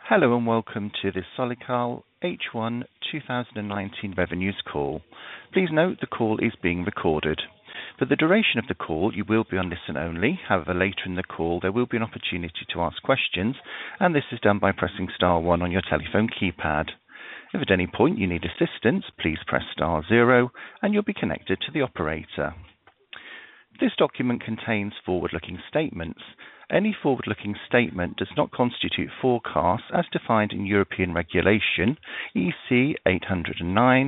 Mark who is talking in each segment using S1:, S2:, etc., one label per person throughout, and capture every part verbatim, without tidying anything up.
S1: Hello and welcome to the Solical H one twenty nineteen revenues call. Please note the call is being recorded. For the duration of the call, you will be on listen only. However, later in the call, there will be an opportunity to ask questions, and this is done by pressing star one on your telephone keypad. If at any point you need assistance, please press star zero and you'll be connected to the operator. This document contains forward-looking statements. Any forward-looking statement does not constitute forecasts as defined in European Regulation E C eight oh nine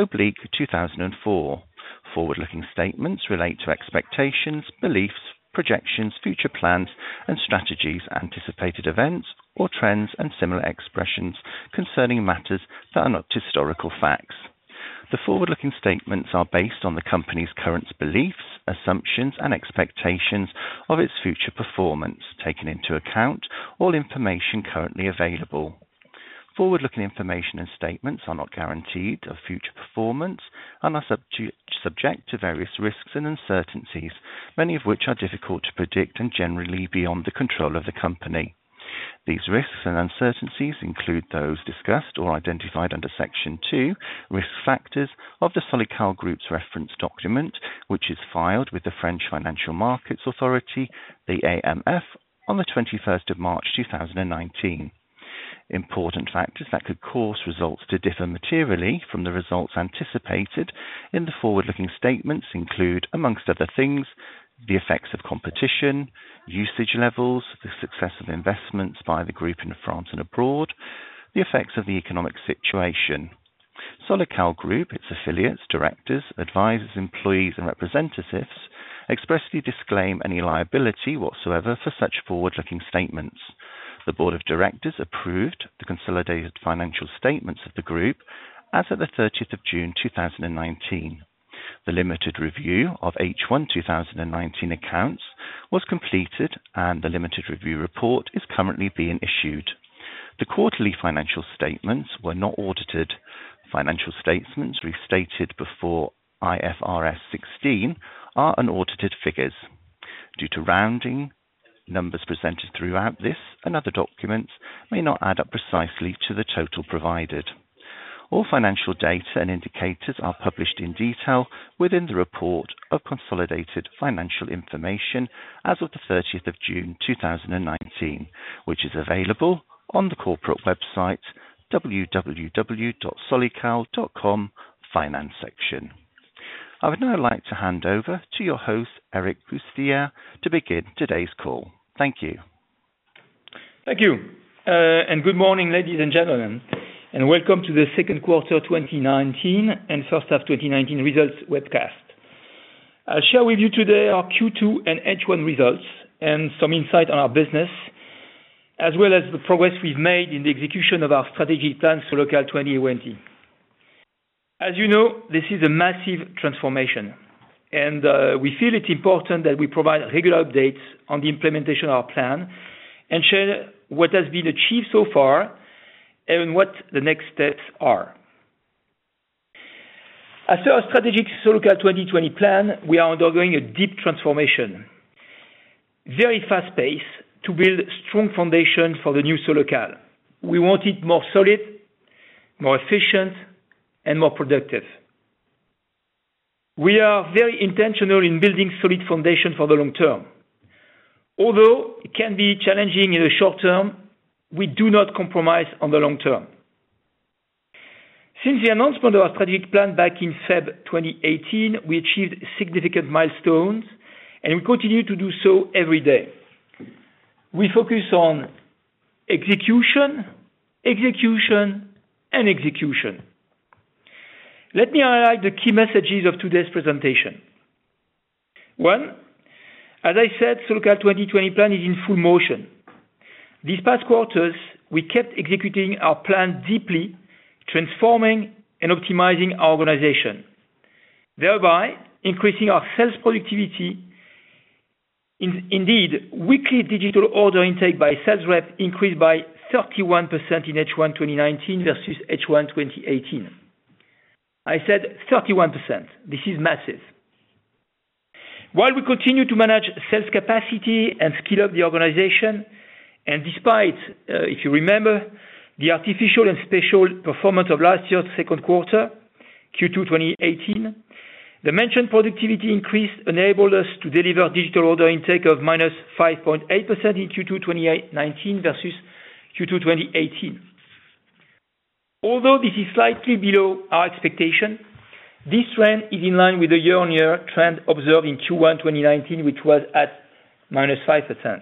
S1: two thousand four. Forward-looking statements relate to expectations, beliefs, projections, future plans and strategies, anticipated events or trends, and similar expressions concerning matters that are not historical facts. The forward-looking statements are based on the company's current beliefs, assumptions and expectations of its future performance, taking into account all information currently available. Forward-looking information and statements are not guaranteed of future performance and are subject, subject to various risks and uncertainties, many of which are difficult to predict and generally beyond the control of the company. These risks and uncertainties include those discussed or identified under Section two, Risk Factors, of the Solical Group's reference document, which is filed with the French Financial Markets Authority, the A M F, on the twenty-first of March two thousand nineteen. Important factors that could cause results to differ materially from the results anticipated in the forward-looking statements include, amongst other things, the effects of competition, usage levels, the success of investments by the group in France and abroad, the effects of the economic situation. Solical Group, its affiliates, directors, advisors, employees and representatives expressly disclaim any liability whatsoever for such forward-looking statements. The Board of Directors approved the consolidated financial statements of the group as at the thirtieth of June two thousand nineteen. The limited review of H one twenty nineteen accounts was completed and the limited review report is currently being issued. The quarterly financial statements were not audited. Financial statements restated before I F R S sixteen are unaudited figures. Due to rounding, numbers presented throughout this and other documents may not add up precisely to the total provided. All financial data and indicators are published in detail within the report of consolidated financial information as of the thirtieth of June two thousand nineteen, which is available on the corporate website w w w dot solical dot com Finance section. I would now like to hand over to your host, Eric Bustier, to begin today's call. Thank you.
S2: Thank you, uh, and good morning, ladies and gentlemen, and welcome to the second quarter twenty nineteen and first half twenty nineteen results webcast. I'll share with you today our Q two and H one results and some insight on our business, as well as the progress we've made in the execution of our strategic plan Solical twenty twenty. As you know, this is a massive transformation, and uh, we feel it's important that we provide regular updates on the implementation of our plan and share what has been achieved so far and what the next steps are. After our strategic Solical twenty twenty plan, we are undergoing a deep transformation, very fast pace, to build strong foundation for the new Solical. We want it more solid, more efficient, and more productive. We are very intentional in building solid foundation for the long term. Although it can be challenging in the short term, we do not compromise on the long term. Since the announcement of our strategic plan back in February twenty eighteen, we achieved significant milestones, and we continue to do so every day. We focus on execution, execution, and execution. Let me highlight the key messages of today's presentation. One, as I said, Solical twenty twenty plan is in full motion. These past quarters, we kept executing our plan deeply, transforming and optimizing our organization, thereby increasing our sales productivity. In, indeed, weekly digital order intake by sales rep increased by thirty-one percent in H one twenty nineteen versus H one twenty eighteen. I said thirty-one percent. This is massive. While we continue to manage sales capacity and skill up the organization, And despite, uh, if you remember, the artificial and special performance of last year's second quarter, Q two twenty eighteen, the mentioned productivity increase enabled us to deliver digital order intake of minus five point eight percent in Q two twenty nineteen versus Q two twenty eighteen. Although this is slightly below our expectation, this trend is in line with the year-on-year trend observed in Q one twenty nineteen, which was at minus five percent.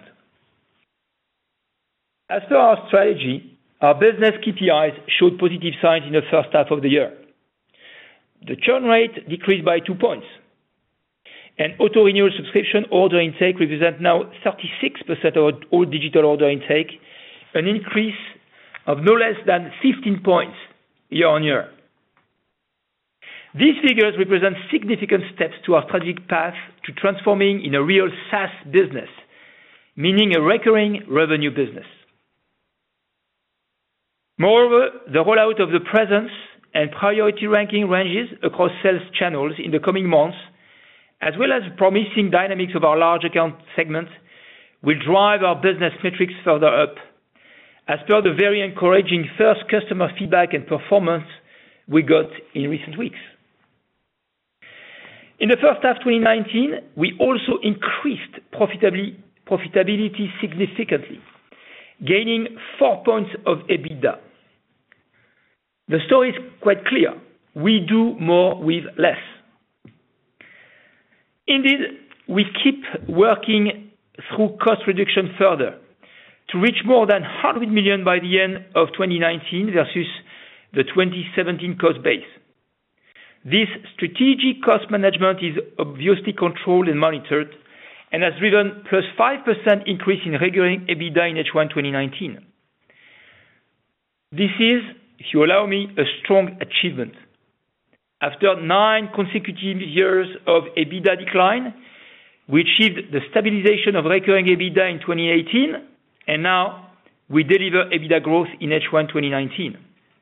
S2: As per our strategy, our business K P Is showed positive signs in the first half of the year. The churn rate decreased by two points, and auto-renewal subscription order intake represents now thirty-six percent of all digital order intake, an increase of no less than fifteen points year-on-year. These figures represent significant steps to our strategic path to transforming in a real SaaS business, meaning a recurring revenue business. Moreover, the rollout of the presence and priority ranking ranges across sales channels in the coming months, as well as promising dynamics of our large account segment, will drive our business metrics further up, as per the very encouraging first customer feedback and performance we got in recent weeks. In the first half twenty nineteen, we also increased profitability, profitability significantly, gaining four points of EBITDA. The story is quite clear. We do more with less. Indeed, we keep working through cost reduction further to reach more than one hundred million by the end of twenty nineteen versus the twenty seventeen cost base. This strategic cost management is obviously controlled and monitored and has driven plus five percent increase in recurring EBITDA in H one twenty nineteen. This is, if you allow me, a strong achievement. After nine consecutive years of EBITDA decline, we achieved the stabilization of recurring EBITDA in twenty eighteen, and now we deliver EBITDA growth in H one twenty nineteen.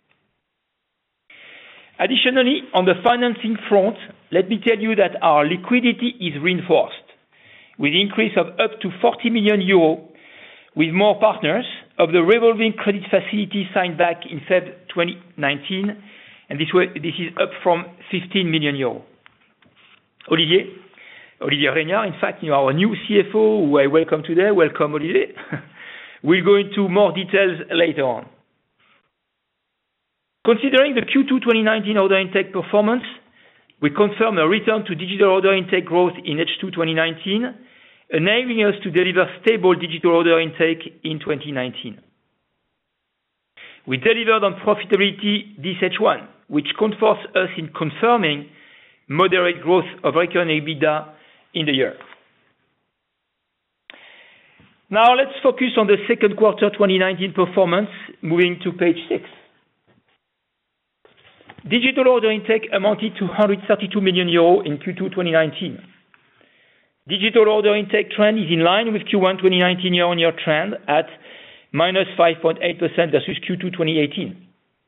S2: Additionally, on the financing front, let me tell you that our liquidity is reinforced, with an increase of up to forty million euros, with more partners of the revolving credit facility signed back in February twenty nineteen, and this, way, this is up from fifteen million euros. Olivier, Olivier Regnard, in fact, you know, our new C F O, who I welcome today, welcome Olivier, we'll go into more details later on. Considering the Q two twenty nineteen order intake performance, we confirm a return to digital order intake growth in H two twenty nineteen, enabling us to deliver stable digital order intake in twenty nineteen. We delivered on profitability this H one, which comforts us in confirming moderate growth of recurring EBITDA in the year. Now let's focus on the second quarter twenty nineteen performance, moving to page six. Digital order intake amounted to one hundred thirty-two million euros in Q two twenty nineteen. Digital order intake trend is in line with Q one twenty nineteen year-on-year trend at minus five point eight percent versus Q two twenty eighteen.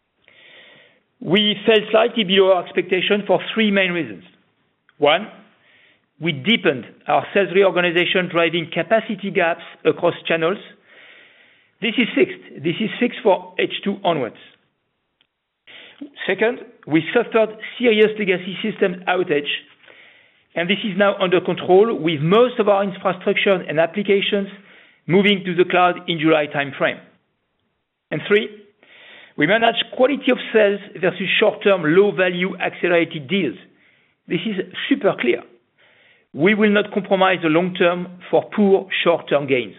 S2: We fell slightly below our expectation for three main reasons. One, we deepened our sales reorganization, driving capacity gaps across channels. This is fixed. This is fixed for H two onwards. Second, we suffered serious legacy system outage, and this is now under control, with most of our infrastructure and applications moving to the cloud in July timeframe. And three, we manage quality of sales versus short-term, low-value accelerated deals. This is super clear. We will not compromise the long-term for poor short-term gains.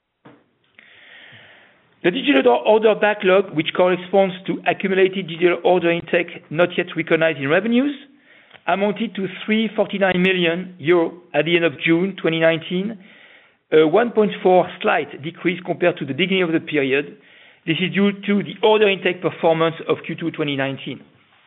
S2: The digital order backlog, which corresponds to accumulated digital order intake not yet recognized in revenues, amounted to three hundred forty-nine million euros at the end of June twenty nineteen, a one point four slight decrease compared to the beginning of the period. This is due to the order intake performance of Q two twenty nineteen.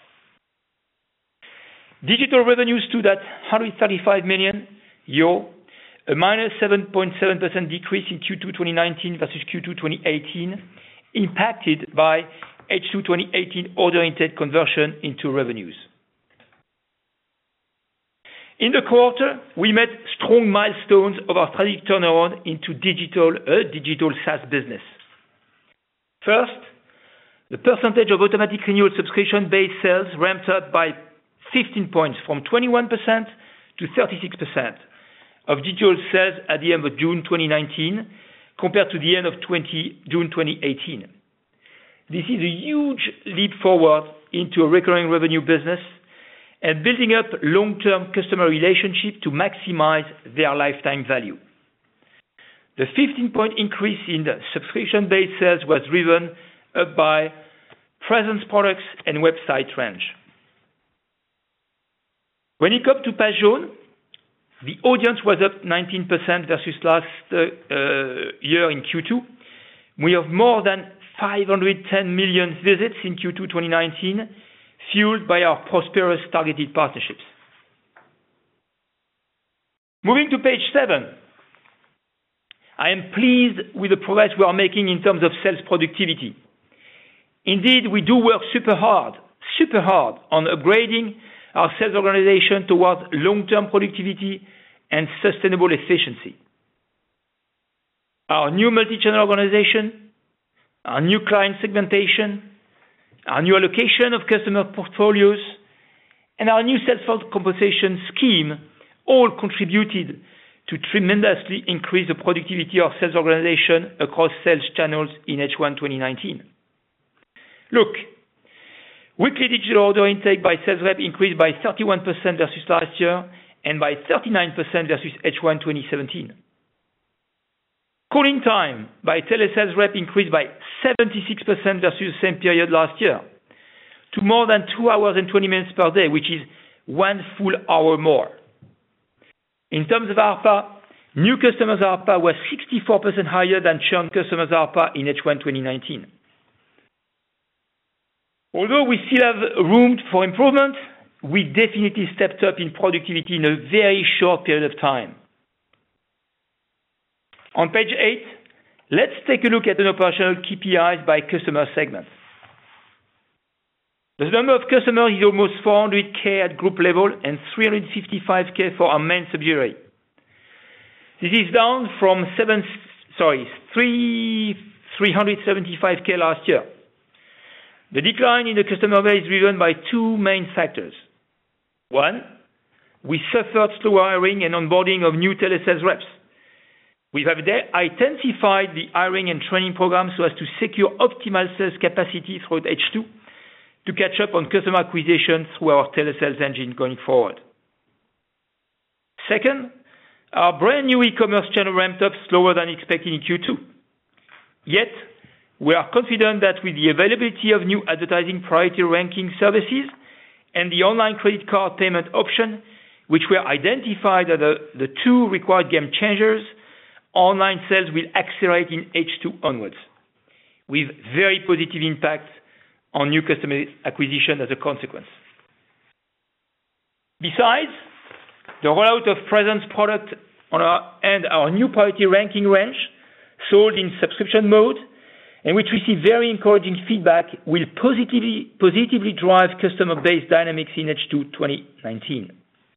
S2: Digital revenues stood at one hundred thirty-five million euros, a minus seven point seven percent decrease in Q two twenty nineteen versus Q two twenty eighteen, impacted by H two twenty eighteen order intake conversion into revenues. In the quarter, we met strong milestones of our strategic turnaround into digital, a digital SaaS business. First, the percentage of automatic renewal subscription-based sales ramped up by fifteen points from twenty-one percent to thirty-six percent of digital sales at the end of June twenty nineteen compared to the end of June twenty eighteen. This is a huge leap forward into a recurring revenue business and building up long-term customer relationships to maximize their lifetime value. The fifteen-point increase in the subscription-based sales was driven up by presence products and website range. When it comes to PageJaune, the audience was up nineteen percent versus last uh, year in Q two. We have more than five hundred ten million visits in Q two twenty nineteen, fueled by our prosperous targeted partnerships. Moving to page seven, I am pleased with the progress we are making in terms of sales productivity. Indeed, we do work super hard, super hard on upgrading our sales organization towards long-term productivity and sustainable efficiency. Our new multi-channel organization, our new client segmentation, our new allocation of customer portfolios, and our new sales force compensation scheme all contributed to tremendously increase the productivity of sales organization across sales channels in H one twenty nineteen. Look, weekly digital order intake by sales rep increased by thirty-one percent versus last year and by thirty-nine percent versus H one twenty seventeen. Calling time by telesales rep increased by seventy-six percent versus the same period last year to more than two hours and twenty minutes per day, which is one full hour more. In terms of A R P A, new customers A R P A was sixty-four percent higher than churn customers A R P A in H one twenty nineteen. Although we still have room for improvement, we definitely stepped up in productivity in a very short period of time. On page eight, let's take a look at an operational K P Is by customer segment. The number of customers is almost four hundred K at group level and three hundred fifty-five K for our main subsidiary. This is down from seven, sorry, three, three hundred seventy-five K last year. The decline in the customer base is driven by two main factors. One, we suffered slower hiring and onboarding of new telesales reps. We have intensified the hiring and training program so as to secure optimal sales capacity throughout H two to catch up on customer acquisition through our telesales engine going forward. Second, our brand new e-commerce channel ramped up slower than expected in Q two. Yet, we are confident that with the availability of new advertising priority ranking services and the online credit card payment option, which were identified as the, the two required game changers, online sales will accelerate in H two onwards, with very positive impact on new customer acquisition as a consequence. Besides, the rollout of presence product on our, and our new priority ranking range, sold in subscription mode, and which receive very encouraging feedback, will positively, positively drive customer base dynamics in H two twenty nineteen.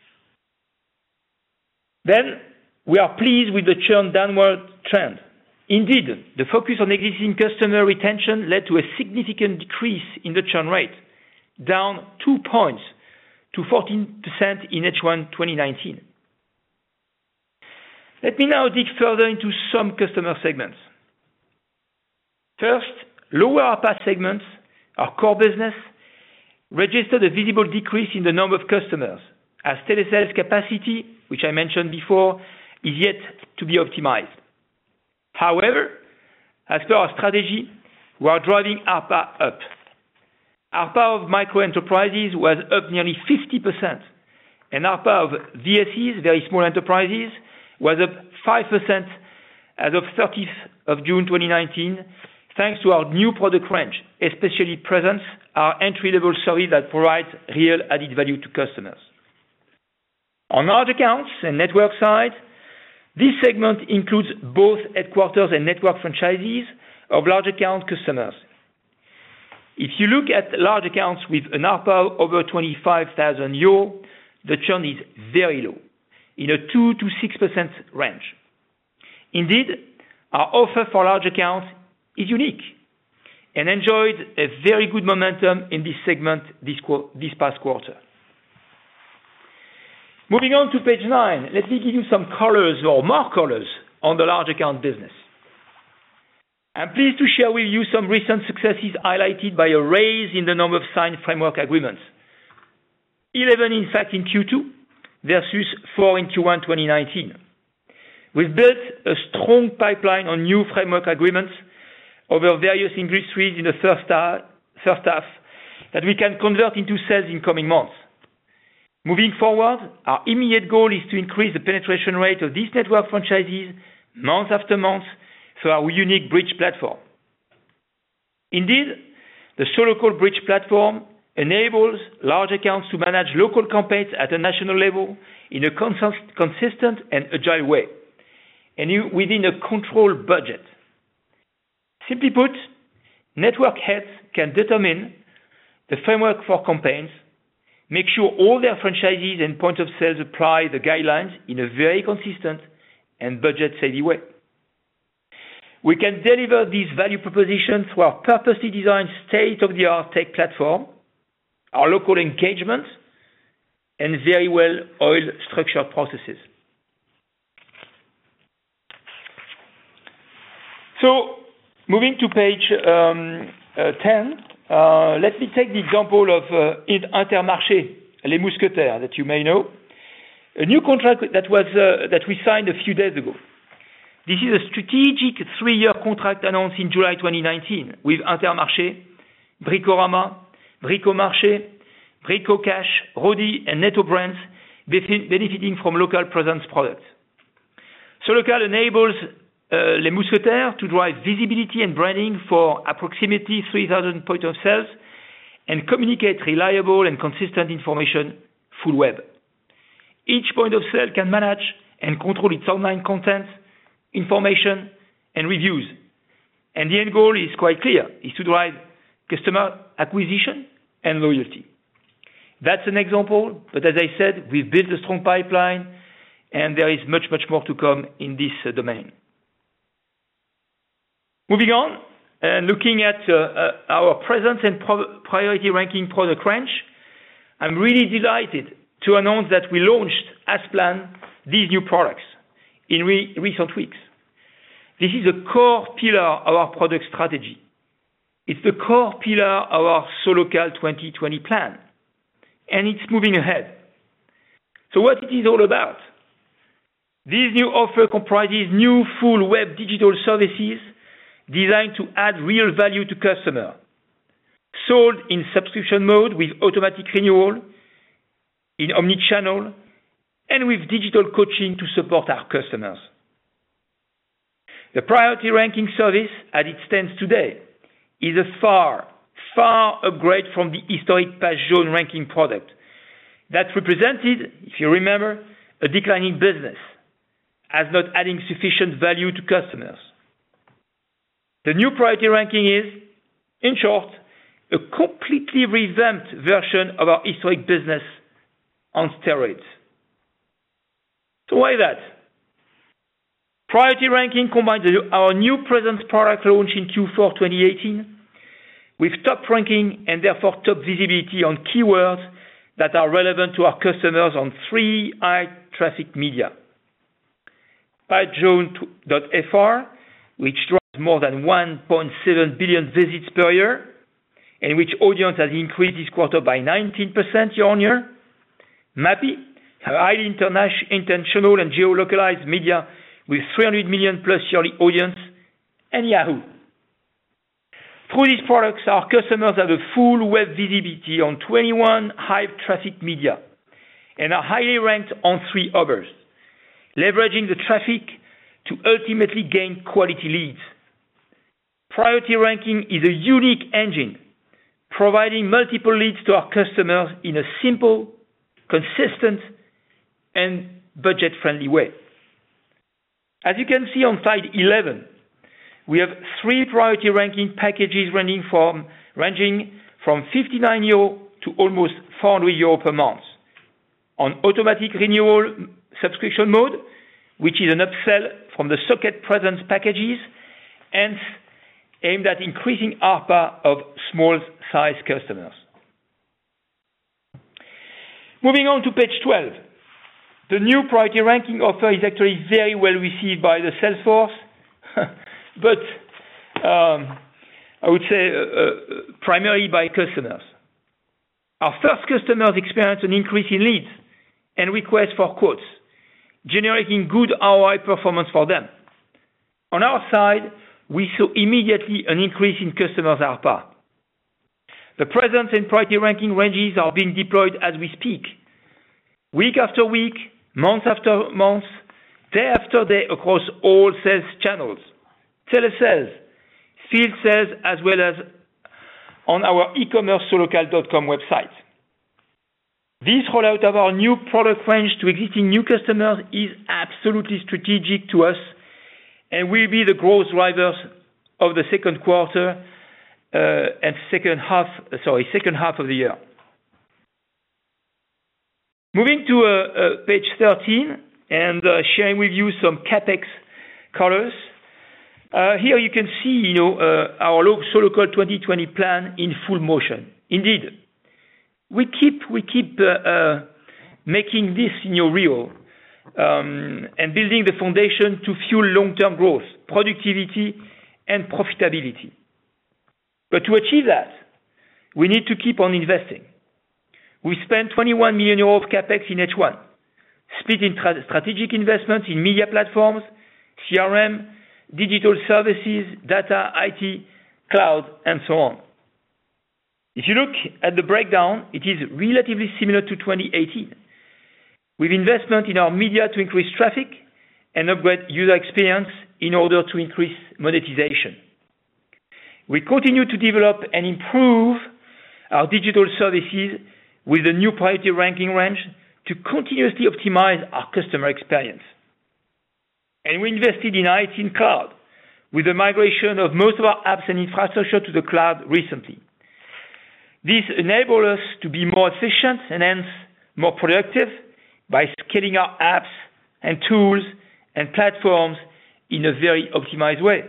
S2: Then, we are pleased with the churn downward trend. Indeed, the focus on existing customer retention led to a significant decrease in the churn rate, down two points to fourteen percent in H one twenty nineteen. Let me now dig further into some customer segments. First, lower A R P A segments, our core business, registered a visible decrease in the number of customers, as telesales capacity, which I mentioned before, is yet to be optimized. However, as per our strategy, we are driving A R P A up. A R P A of micro enterprises was up nearly fifty percent, and A R P A of V S Es, very small enterprises, was up five percent as of thirtieth of June twenty nineteen, thanks to our new product range, especially Presence, our entry-level service that provides real added value to customers. On large accounts and network side, this segment includes both headquarters and network franchisees of large account customers. If you look at large accounts with an A R P A over twenty-five thousand euros, the churn is very low, in a two to six percent range. Indeed, our offer for large accounts is unique and enjoyed a very good momentum in this segment this, this past quarter. Moving on to page nine, let me give you some colors or more colors on the large account business. I'm pleased to share with you some recent successes highlighted by a raise in the number of signed framework agreements. eleven, in fact, in Q two versus four in Q one twenty nineteen. We've built a strong pipeline on new framework agreements over various industries in the first half, first half that we can convert into sales in coming months. Moving forward, our immediate goal is to increase the penetration rate of these network franchises month after month through our unique Bridge platform. Indeed, the SoloCall Bridge platform enables large accounts to manage local campaigns at a national level in a consist- consistent and agile way, and within a controlled budget. Simply put, network heads can determine the framework for campaigns, make sure all their franchises and point of sales apply the guidelines in a very consistent and budget-savvy way. We can deliver this value proposition through our purposely designed state-of-the-art tech platform, our local engagement, and very well-oiled structured processes. So, moving to page um, uh, ten, uh, let me take the example of uh, Intermarché, Les Mousquetaires, that you may know, a new contract that was uh, that we signed a few days ago. This is a strategic three-year contract announced in July twenty nineteen with Intermarché, Bricorama, Bricomarché, Bricocash, Rodi, and Netto brands benefiting from local presence products. SoloCal enables uh, Les Mousquetaires to drive visibility and branding for approximately three thousand points of sales and communicate reliable and consistent information full web. Each point of sale can manage and control its online content, information, and reviews. And the end goal is quite clear, is to drive customer acquisition and loyalty. That's an example, but as I said, we've built a strong pipeline, and there is much, much more to come in this uh, domain. Moving on, and looking at uh, uh, our presence and pro- priority ranking product range, I'm really delighted to announce that we launched, as planned, these new products in re- recent weeks. This is a core pillar of our product strategy. It's the core pillar of our SoloCal twenty twenty plan, and it's moving ahead. So what it is all about? This new offer comprises new full web digital services designed to add real value to customers, sold in subscription mode with automatic renewal, in omni-channel, and with digital coaching to support our customers. The priority ranking service, as it stands today, is a far, far upgrade from the historic Page Jaune ranking product that represented, if you remember, a declining business, as not adding sufficient value to customers. The new priority ranking is, in short, a completely revamped version of our historic business on steroids. So why that? Priority ranking combines our new presence product launch in Q four twenty eighteen with top ranking and therefore top visibility on keywords that are relevant to our customers on three high traffic media. Page Jaune dot F R, which drives more than one point seven billion visits per year, and which audience has increased this quarter by nineteen percent year on year. Mappy, a highly intentional and geo-localized media with three hundred million plus yearly audience, and Yahoo. Through these products, our customers have a full web visibility on twenty-one high traffic media and are highly ranked on three others, leveraging the traffic to ultimately gain quality leads. Priority ranking is a unique engine, providing multiple leads to our customers in a simple, consistent, and budget-friendly way. As you can see on slide eleven, we have three priority ranking packages ranging from, ranging from fifty-nine euro to almost four hundred euro per month. on automatic renewal subscription mode, which is an upsell from the Socket Presence packages, and aimed at increasing A R P A of small-sized customers. Moving on to page twelve. The new priority ranking offer is actually very well received by the sales force, but um, I would say uh, uh, primarily by customers. Our first customers experienced an increase in leads and requests for quotes, generating good R O I performance for them. On our side, we saw immediately an increase in customers' A R P A. The presence and priority ranking ranges are being deployed as we speak, week after week, month after month, day after day across all sales channels, telesales, field sales, as well as on our e-commerce solocal dot com website. This rollout of our new product range to existing new customers is absolutely strategic to us and will be the growth drivers of the second quarter uh, and second half, sorry, second half of the year. Moving to uh, uh, page thirteen and uh, sharing with you some CapEx colors. Uh, here you can see, you know, uh, our Solocal twenty twenty plan in full motion. Indeed, we keep we keep uh, uh, making this, you know, real um, and building the foundation to fuel long-term growth, productivity, and profitability. But to achieve that, we need to keep on investing. We spent twenty-one million euros of CapEx in H one, split in tra- strategic investments in media platforms, C R M, digital services, data, I T, cloud, and so on. If you look at the breakdown, it is relatively similar to twenty eighteen, with investment in our media to increase traffic and upgrade user experience in order to increase monetization. We continue to develop and improve our digital services with the new priority ranking range to continuously optimize our customer experience. And we invested in I T and cloud with the migration of most of our apps and infrastructure to the cloud recently. This enables us to be more efficient and hence more productive by scaling our apps and tools and platforms in a very optimized way.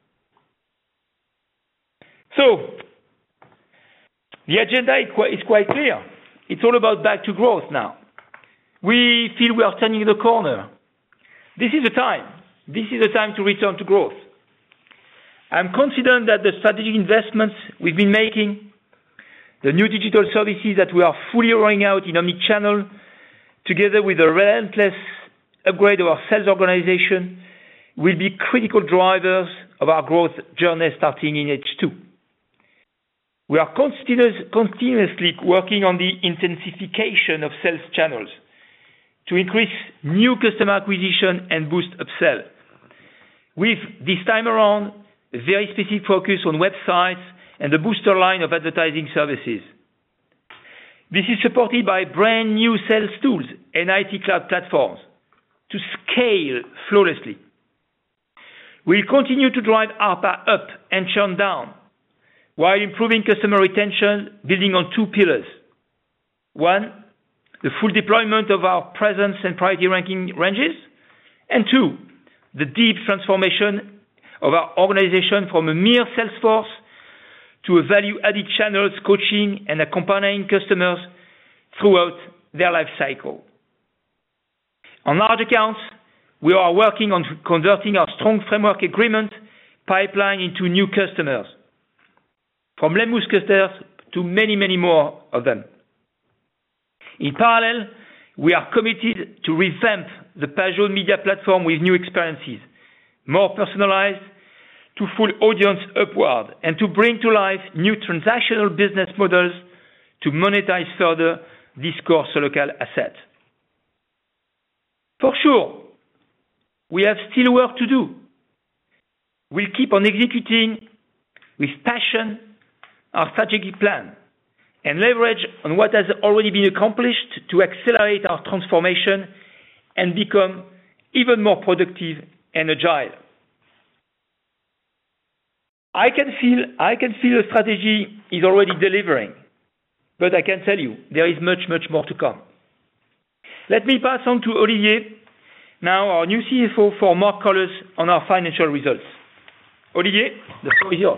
S2: So, the agenda is quite, is quite clear. It's all about back to growth now. We feel we are turning the corner. This is the time. This is the time to return to growth. I'm confident that the strategic investments we've been making, the new digital services that we are fully rolling out in omnichannel, together with a relentless upgrade of our sales organization, will be critical drivers of our growth journey starting in H two. We are continuous, continuously working on the intensification of sales channels to increase new customer acquisition and boost upsell, with this time around a very specific focus on websites and the booster line of advertising services. This is supported by brand new sales tools and I T cloud platforms to scale flawlessly. We'll continue to drive A R P A up and churn down while improving customer retention, building on two pillars. One, the full deployment of our presence and priority ranking ranges, and two, the deep transformation of our organization from a mere sales force to a value-added channels coaching and accompanying customers throughout their life cycle. On large accounts, we are working on converting our strong framework agreement pipeline into new customers, from Les Mousquetaires to many, many more of them. In parallel, we are committed to revamp the Pajot media platform with new experiences, more personalized, to full audience upward, and to bring to life new transactional business models to monetize further this core Solocal asset. For sure, we have still work to do. We'll keep on executing with passion our strategic plan and leverage on what has already been accomplished to accelerate our transformation and become even more productive and agile. I can feel, I can feel the strategy is already delivering, but I can tell you there is much, much more to come. Let me pass on to Olivier, now our new C F O, for more colors on our financial results. Olivier, the floor is yours.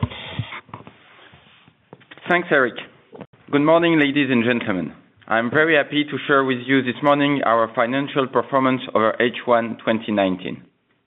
S3: Thanks, Eric. Good morning, ladies and gentlemen. I'm very happy to share with you this morning our financial performance over H one twenty nineteen.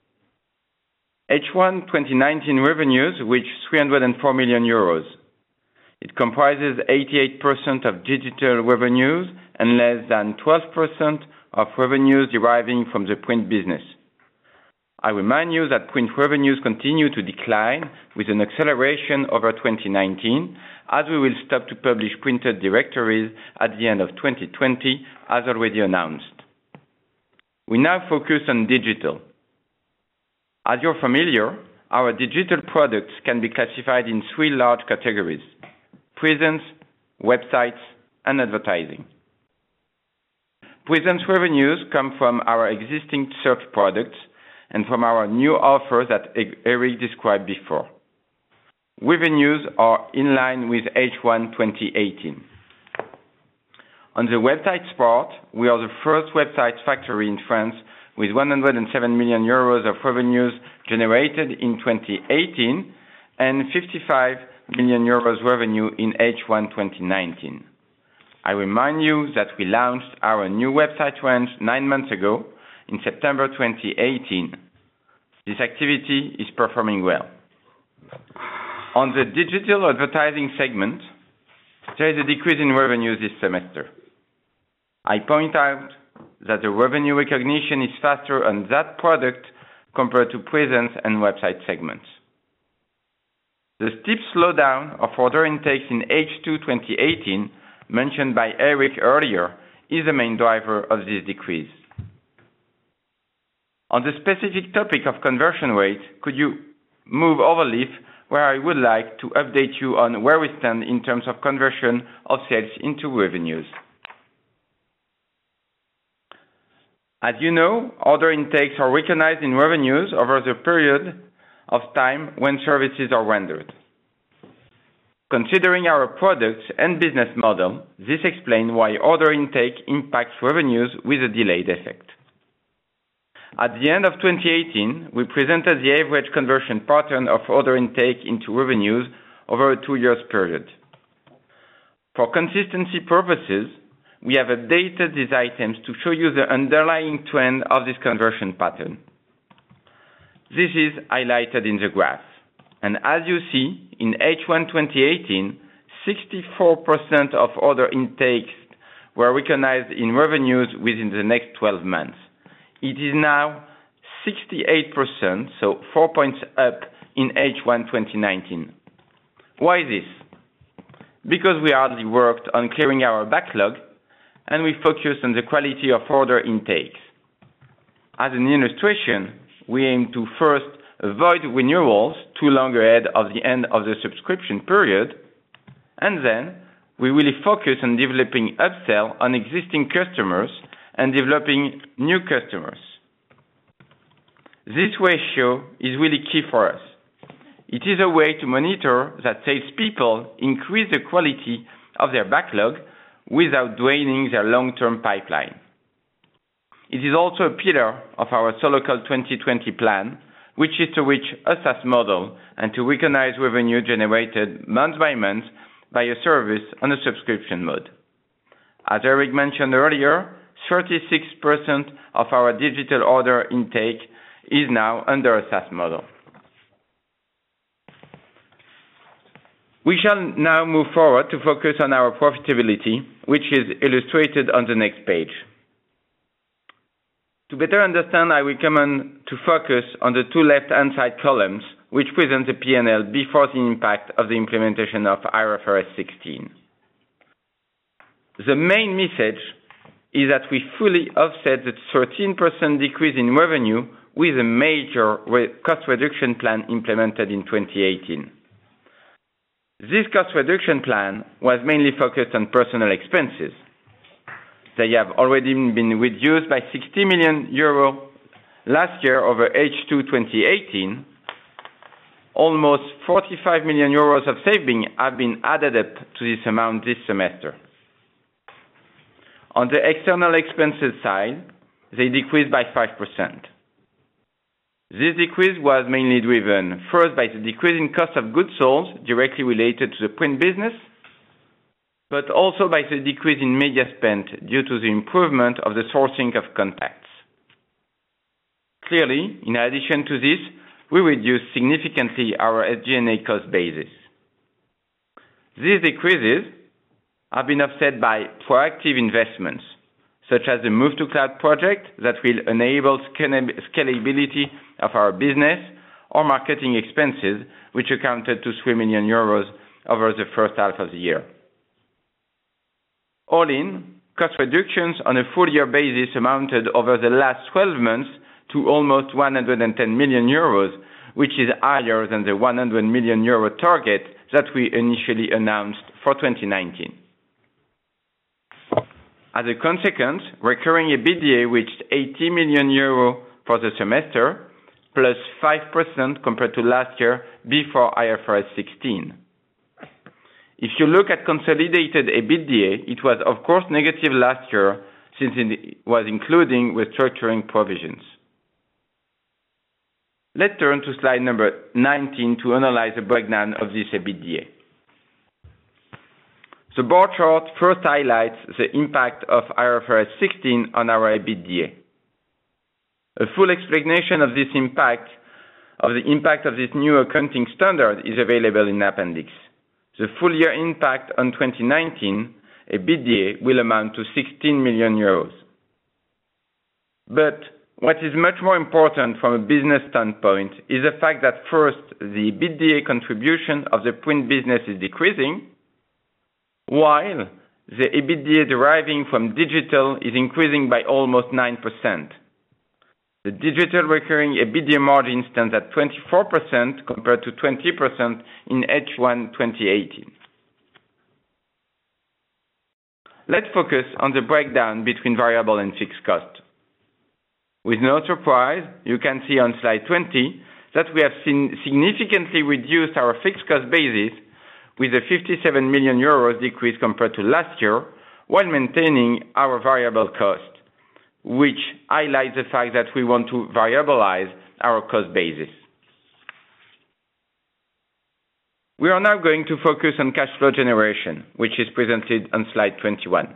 S3: H one twenty nineteen revenues reached three hundred four million euros. It comprises eighty-eight percent of digital revenues and less than twelve percent of revenues deriving from the print business. I remind you that print revenues continue to decline with an acceleration over twenty nineteen, as we will stop to publish printed directories at the end of twenty twenty, as already announced. We now focus on digital. As you're familiar, our digital products can be classified in three large categories: presence, websites, and advertising. Presence revenues come from our existing search products and from our new offers that Eric described before. Revenues are in line with H one twenty eighteen. On the websites part, we are the first website factory in France with one hundred seven million euros of revenues generated in twenty eighteen and fifty-five million euros revenue in H one twenty nineteen. I remind you that we launched our new website range nine months ago in September twenty eighteen. This activity is performing well. On the digital advertising segment, there is a decrease in revenues this semester. I point out that the revenue recognition is faster on that product compared to presence and website segments. The steep slowdown of order intakes in H two twenty eighteen, mentioned by Eric earlier, is the main driver of this decrease. On the specific topic of conversion rate, could you move overleaf, where I would like to update you on where we stand in terms of conversion of sales into revenues. As you know, order intakes are recognized in revenues over the period of time when services are rendered. Considering our products and business model, this explains why order intake impacts revenues with a delayed effect. At the end of twenty eighteen, we presented the average conversion pattern of order intake into revenues over a two-year period. For consistency purposes, we have updated these items to show you the underlying trend of this conversion pattern. This is highlighted in the graph. And as you see, in H one twenty eighteen, sixty-four percent of order intakes were recognized in revenues within the next twelve months. It is now sixty-eight percent, so four points up in H one twenty nineteen. Why this? Because we hardly worked on clearing our backlog and we focused on the quality of order intakes. As an illustration, we aim to first avoid renewals too long ahead of the end of the subscription period, and then we really focus on developing upsell on existing customers and developing new customers. This ratio is really key for us. It is a way to monitor that salespeople increase the quality of their backlog without draining their long-term pipeline. It is also a pillar of our Solocal twenty twenty plan, which is to reach a SaaS model and to recognize revenue generated month by month by a service on a subscription mode. As Eric mentioned earlier, thirty-six percent of our digital order intake is now under a SaaS model. We shall now move forward to focus on our profitability, which is illustrated on the next page. To better understand, I will come on to focus on the two left-hand side columns, which present the P and L before the impact of the implementation of I F R S sixteen. The main message is that we fully offset the thirteen percent decrease in revenue with a major cost reduction plan implemented in twenty eighteen. This cost reduction plan was mainly focused on personnel expenses. They have already been reduced by sixty million euros last year over H two twenty eighteen. Almost forty-five million euros of savings have been added up to this amount this semester. On the external expenses side, they decreased by five percent. This decrease was mainly driven first by the decrease in cost of goods sold directly related to the print business, but also by the decrease in media spend due to the improvement of the sourcing of contacts. Clearly, in addition to this, we reduced significantly our S G and A cost basis. These decreases have been offset by proactive investments, such as the Move to Cloud project that will enable scalability of our business, or marketing expenses, which accounted to three million euros over the first half of the year. All in, cost reductions on a full year basis amounted over the last twelve months to almost one hundred ten million euros, which is higher than the one hundred million euro target that we initially announced for twenty nineteen. As a consequence, recurring EBITDA reached eighty million euro for the semester, plus five percent compared to last year before I F R S sixteen. If you look at consolidated EBITDA, it was of course negative last year since it was including restructuring provisions. Let's turn to slide number nineteen to analyze the breakdown of this EBITDA. The bar chart first highlights the impact of I F R S sixteen on our EBITDA. A full explanation of this impact, of the impact of this new accounting standard is available in appendix. The full year impact on twenty nineteen EBITDA will amount to sixteen million euros. But what is much more important from a business standpoint is the fact that first, the EBITDA contribution of the print business is decreasing, while the EBITDA deriving from digital is increasing by almost nine percent. The digital recurring EBITDA margin stands at twenty-four percent compared to twenty percent in H one twenty eighteen. Let's focus on the breakdown between variable and fixed cost. With no surprise, you can see on slide twenty that we have seen significantly reduced our fixed cost basis with a fifty-seven million euros decrease compared to last year, while maintaining our variable cost, which highlights the fact that we want to variabilize our cost basis. We are now going to focus on cash flow generation, which is presented on slide twenty-one.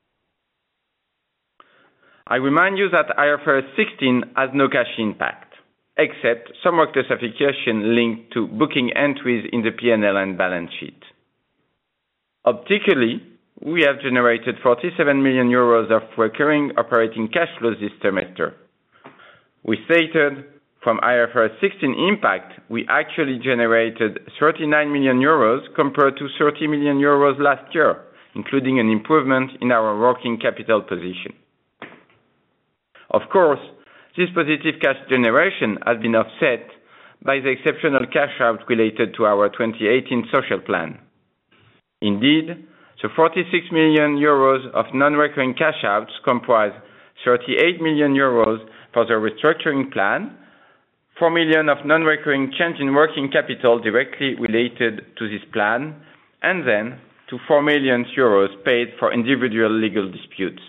S3: I remind you that I F R S sixteen has no cash impact, except some reclassification linked to booking entries in the P and L and balance sheet. Optically, we have generated forty-seven million euros of recurring operating cash flows this semester. We stated from I F R S sixteen impact, we actually generated thirty-nine million euros compared to thirty million euros last year, including an improvement in our working capital position. Of course, this positive cash generation has been offset by the exceptional cash out related to our twenty eighteen social plan. Indeed, the forty-six million euros of non-recurring cash outs comprise thirty-eight million euros for the restructuring plan, four million of non-recurring change in working capital directly related to this plan, and then to four million euros paid for individual legal disputes.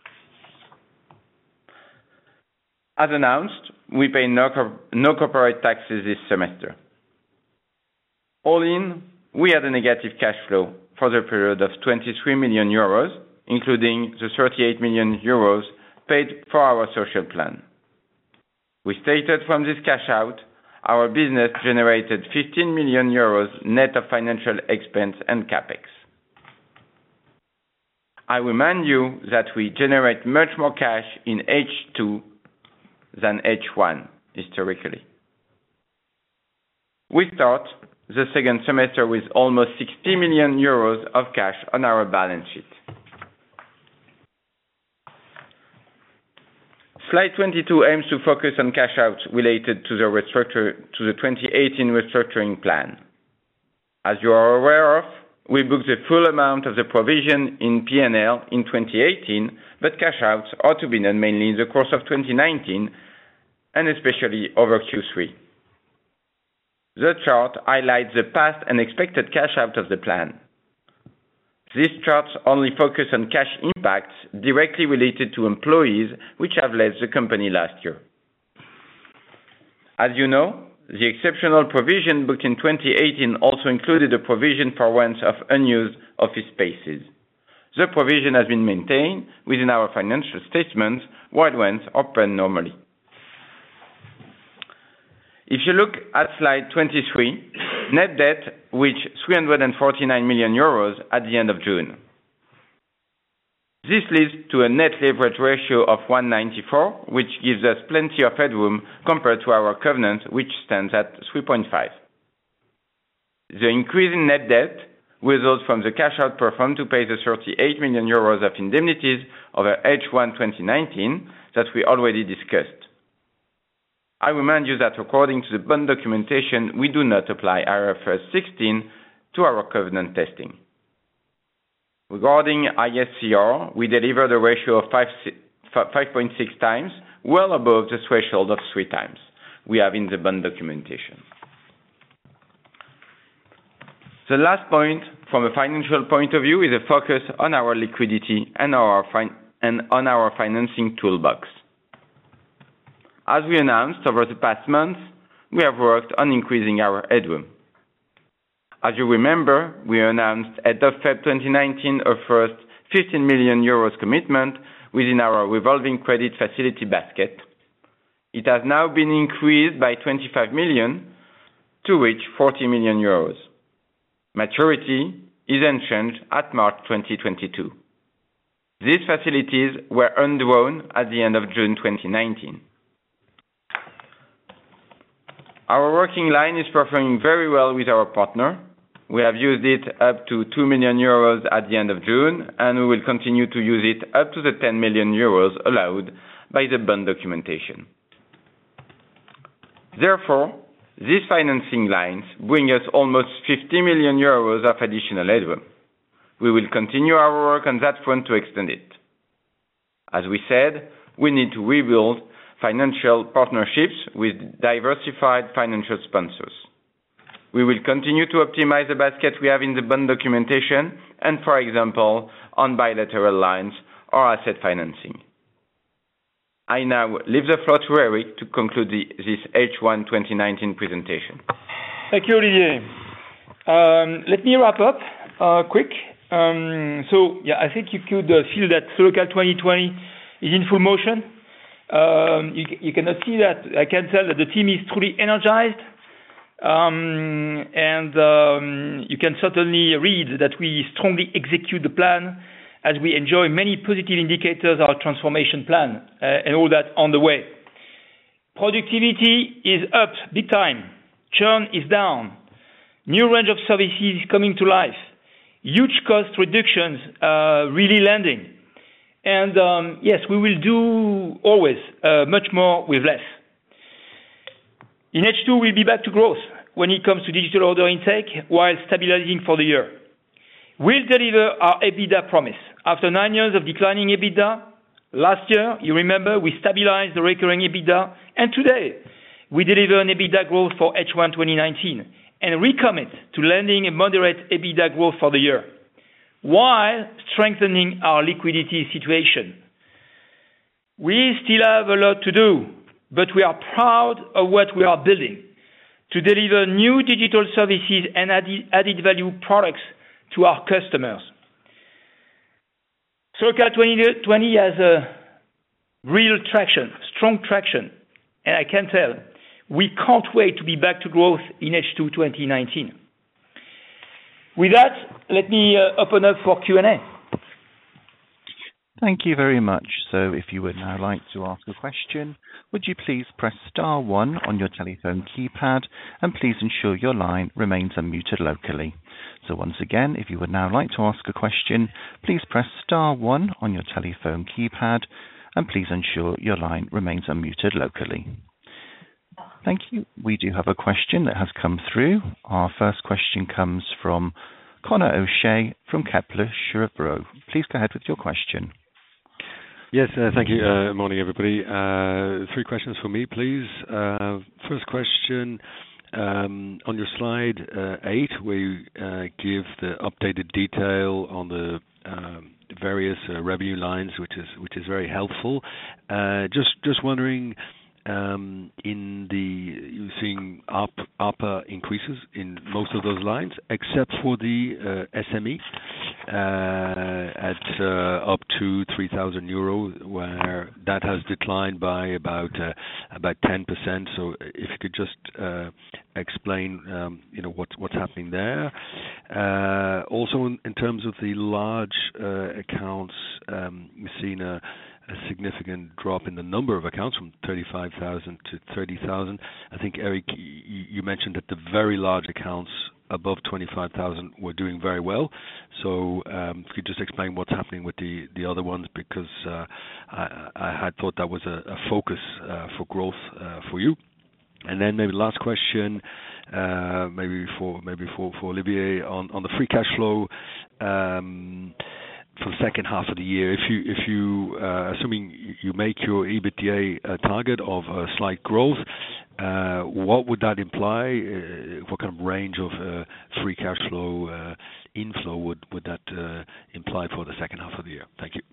S3: As announced, we pay no, co- no corporate taxes this semester. All in, we had a negative cash flow for the period of twenty-three million euros, including the thirty-eight million euros paid for our social plan. We stated from this cash out, our business generated fifteen million euros net of financial expense and capex. I remind you that we generate much more cash in H two than H one historically. We start the second semester with almost sixty million euros of cash on our balance sheet. Slide twenty-two aims to focus on cash outs related to the restructure to the twenty eighteen restructuring plan. As you are aware of, we booked the full amount of the provision in P and L in twenty eighteen, but cash outs are to be done mainly in the course of twenty nineteen, and especially over Q three. The chart highlights the past and expected cash out of the plan. These charts only focus on cash impacts directly related to employees which have left the company last year. As you know, the exceptional provision booked in twenty eighteen also included a provision for rents of unused office spaces. The provision has been maintained within our financial statements while rents open normally. If you look at slide twenty-three, net debt reached three hundred forty-nine million euros at the end of June. This leads to a net leverage ratio of one ninety-four, which gives us plenty of headroom compared to our covenant, which stands at three point five. The increase in net debt results from the cash out performed to pay the thirty-eight million euros of indemnities over H one twenty nineteen that we already discussed. I remind you that according to the bond documentation, we do not apply I F R S sixteen to our covenant testing. Regarding I S C R, we delivered a ratio of five point six times, well above the threshold of three times we have in the bond documentation. The last point, from a financial point of view, is a focus on our liquidity and, our fin- and on our financing toolbox. As we announced over the past months, we have worked on increasing our headroom. As you remember, we announced at the February twenty nineteen a first fifteen million euros commitment within our revolving credit facility basket. It has now been increased by twenty-five million to reach forty million euros. Maturity is unchanged at March twenty twenty-two. These facilities were undrawn at the end of June twenty nineteen. Our working line is performing very well with our partner. We have used it up to two million euros at the end of June, and we will continue to use it up to the ten million euros allowed by the bond documentation. Therefore, these financing lines bring us almost fifty million euros of additional headroom. We will continue our work on that front to extend it. As we said, we need to rebuild financial partnerships with diversified financial sponsors. We will continue to optimize the basket we have in the bond documentation and, for example, on bilateral lines or asset financing. I now leave the floor to Eric to conclude the, this H one twenty nineteen presentation.
S2: Thank you, Olivier. Um, let me wrap up uh, quick. Um, so, yeah, I think you could uh, feel that Solocal twenty twenty is in full motion. Um, you, you cannot see that. I can tell that the team is truly energized. Um, and um, you can certainly read that we strongly execute the plan as we enjoy many positive indicators of our transformation plan uh, and all that on the way. Productivity is up big time. Churn is down. New range of services is coming to life. Huge cost reductions uh, really landing. And um, yes, we will do always uh, much more with less. In H two, we'll be back to growth when it comes to digital order intake while stabilizing for the year. We'll deliver our EBITDA promise. After nine years of declining EBITDA, last year, you remember, we stabilized the recurring EBITDA, and today, we deliver an EBITDA growth for H one twenty nineteen and recommit to landing a moderate EBITDA growth for the year, while strengthening our liquidity situation. We still have a lot to do, but we are proud of what we are building to deliver new digital services and added, added value products to our customers. Solocal twenty twenty has a real traction, strong traction, and I can tell we can't wait to be back to growth in H two twenty nineteen. With that, let me uh, open up for Q and A.
S1: Thank you very much. So if you would now like to ask a question, would you please press star one on your telephone keypad, and please ensure your line remains unmuted locally. So once again, if you would now like to ask a question, please press star one on your telephone keypad, and please ensure your line remains unmuted locally. Thank you. We do have a question that has come through. Our first question comes from Conor O'Shea from Kepler Cheuvreux. Please go ahead with your question.
S4: Yes, uh, thank you. Uh, morning, everybody. Uh, three questions for me, please. Uh, first question, Um, on your slide uh, eight, where you uh, give the updated detail on the um, various uh, revenue lines, which is which is very helpful. Uh, just just wondering, um, in the you're seeing A R P A increases in most of those lines, except for the uh, S M E uh, at uh, up to three thousand euro, where that has declined by about uh, about ten percent. So if you could just uh, explain, um, you know, what's what's happening there. Uh, also, in, in terms of the large uh, accounts, um, we've seen a a significant drop in the number of accounts from thirty-five thousand to thirty thousand. I think, Eric, you mentioned that the very large accounts above twenty-five thousand were doing very well. So um, if you could just explain what's happening with the, the other ones, because uh, I, I had thought that was a, a focus uh, for growth uh, for you. And then maybe last question, uh, maybe for maybe for, for Olivier on, on the free cash flow. Um, for the second half of the year, if you, if you, uh, assuming you make your EBITDA uh, target of uh, slight growth, uh, what would that imply? Uh, what kind of range of uh, free cash flow uh, inflow would would that uh, imply for the second half of the year? Thank you.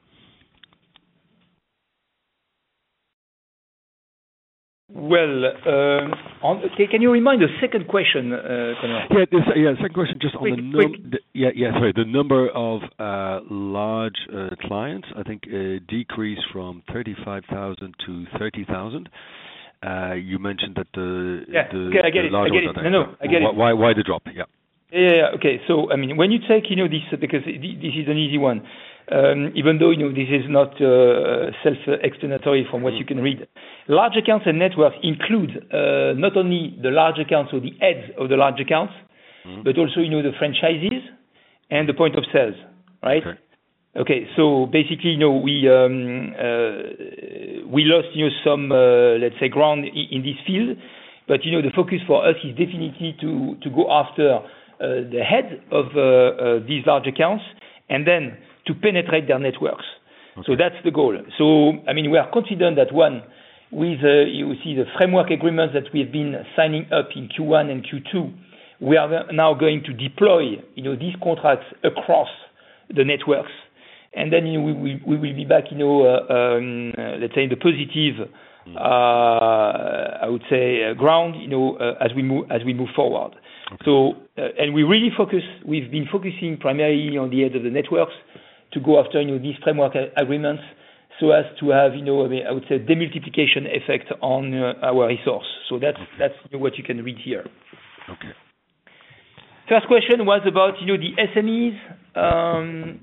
S2: Well, uh, on, okay, can you remind the second question, uh, Conor?
S4: Yeah, this, yeah. Second question, just
S2: quick,
S4: on the
S2: num-
S4: the, yeah, yeah. Sorry, the number of uh, large uh, clients, I think, uh, decreased from thirty-five thousand to thirty thousand. Uh, you mentioned that the
S2: yeah,
S4: the,
S2: okay, I get
S4: the
S2: it.
S4: large
S2: I get
S4: ones
S2: it.
S4: are
S2: No,
S4: there.
S2: no, I get
S4: why,
S2: it.
S4: Why, why the drop? Yeah.
S2: Yeah, yeah, okay. So, I mean, when you take, you know, this, because this is an easy one, um, even though, you know, this is not uh, self-explanatory from what mm. you can read. Large accounts and networks include uh, not only the large accounts or the heads of the large accounts, mm. but also, you know, the franchises and the point of sales, right? Okay. Okay, so basically, you know, we um, uh, we lost, you know, some, uh, let's say, ground in this field, but, you know, the focus for us is definitely to, to go after Uh, the head of uh, uh, these large accounts, and then to penetrate their networks. Okay. So that's the goal. So, I mean, we are confident that one, with uh, you see the framework agreements that we have been signing up in Q one and Q two, we are now going to deploy, you know, these contracts across the networks, and then, you know, we, we, we will be back, you know, uh, um, uh, let's say in the positive, uh, I would say, uh, ground, you know, uh, as we move as we move forward. Okay. So, uh, and we really focus, we've been focusing primarily on the head of the networks to go after, you know, these framework agreements so as to have, you know, I mean, I would say demultiplication effect on uh, our resource. So that's, okay. that's you know, what you can read here.
S4: Okay.
S2: First question was about, you know, the S M Es. Um,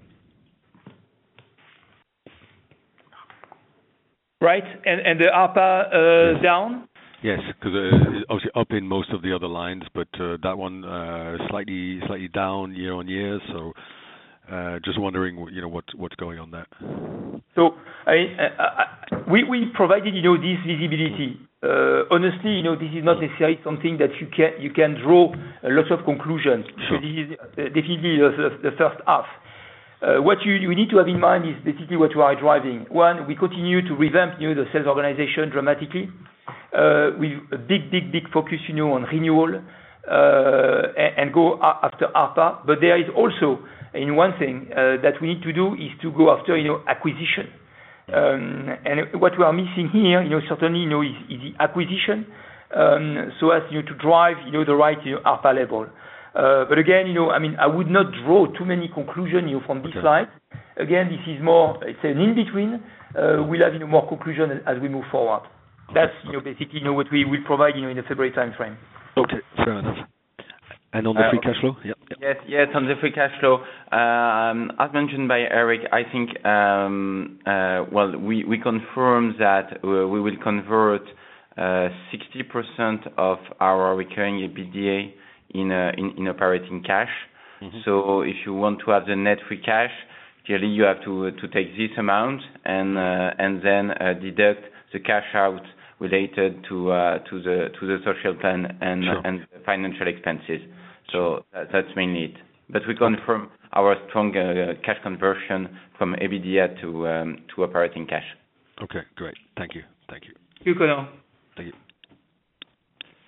S2: right? And, and the A R P A uh, yes. down?
S4: Yes, because uh, obviously up in most of the other lines, but uh, that one uh, slightly slightly down year on year. So uh, just wondering, you know, what what's going on there.
S2: So I, uh, we we provided, you know, this visibility. Uh, honestly, you know, this is not necessarily something that you can you can draw a lot of conclusions.
S4: Sure.
S2: This is definitely the, the first half. Uh, what you, you need to have in mind is basically what we are driving. One, we continue to revamp, you know, the sales organization dramatically. Uh, with a big, big, big focus, you know, on renewal uh, and, and go after A R P A. But there is also, in one thing uh, that we need to do is to go after, you know, acquisition. Um, and what we are missing here, you know, certainly, you know, is, is the acquisition, um, so as, you know, to drive, you know, the right, you know, A R P A level. Uh, but again, you know, I mean, I would not draw too many conclusions, you know, from this okay. slide. Again, this is more, it's an in-between. Uh, we'll have, you know, more conclusion as we move forward. That's, you know, basically, you know, what we will provide, you know, in the February timeframe.
S4: Okay, fair enough. And on the uh, free cash flow? Yep, yep.
S3: Yes, yes, on the free cash flow. Um, as mentioned by Eric, I think, um, uh, well, we, we confirm that uh, we will convert uh, sixty percent of our recurring EBITDA in, uh, in, in operating cash. Mm-hmm. So if you want to have the net free cash, clearly you have to to take this amount and uh, and then uh, deduct the cash out related to uh, to the to the social plan and
S4: sure.
S3: and financial expenses. So that, that's mainly it. But we confirm our strong uh, cash conversion from EBITDA to um, to operating cash.
S4: Okay, great. Thank you. Thank you.
S2: Thank you, Conor.
S4: Thank you.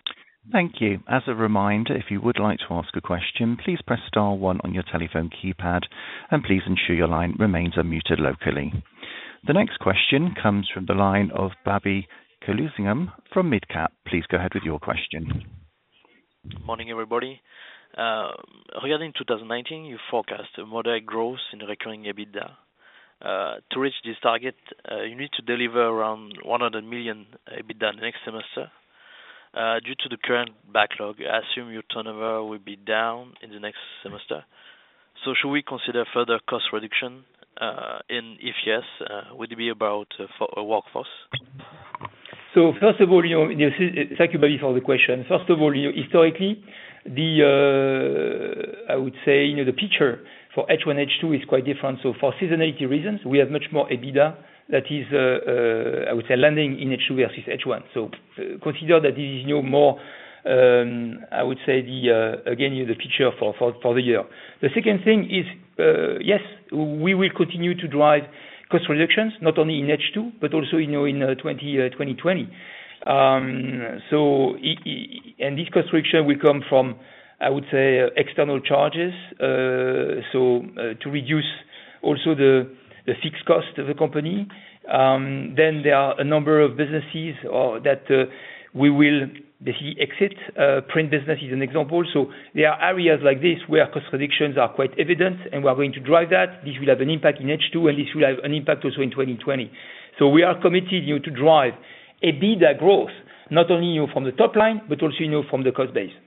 S1: Thank you. As a reminder, if you would like to ask a question, please press star one on your telephone keypad, and please ensure your line remains unmuted locally. The next question comes from the line of Babi Kalusingham from Midcap. Please go ahead with your question.
S5: Morning, everybody. Uh, regarding two thousand nineteen, you forecast a moderate growth in recurring EBITDA. Uh, to reach this target, uh, you need to deliver around one hundred million EBITDA next semester. Uh, due to the current backlog, I assume your turnover will be down in the next semester. So should we consider further cost reduction? Uh, and if yes, uh, would it be about uh, for a workforce?
S2: So first of all, you know, thank you, Babi, for the question. First of all, you know, historically, the uh, I would say, you know, the picture for H one, H two is quite different. So for seasonality reasons, we have much more EBITDA that is, uh, uh, I would say, landing in H two versus H one. So uh, consider that this is, you know, more, um, I would say, the uh, again, you know, the picture for, for, for the year. The second thing is, uh, yes, we will continue to drive cost reductions, not only in H two, but also, you know, in uh, twenty twenty. Um, so, and this cost reduction will come from, I would say, uh, external charges. Uh, so uh, to reduce also the the fixed cost of the company. Um, then there are a number of businesses or that uh, we will basically exit. Uh, print business is an example. So there are areas like this where cost reductions are quite evident, and we are going to drive that. This will have an impact in H two, and this will have an impact also in twenty twenty. So we are committed, you know, to drive EBITDA growth, not only, you know, from the top line, but also, you know, from the cost base.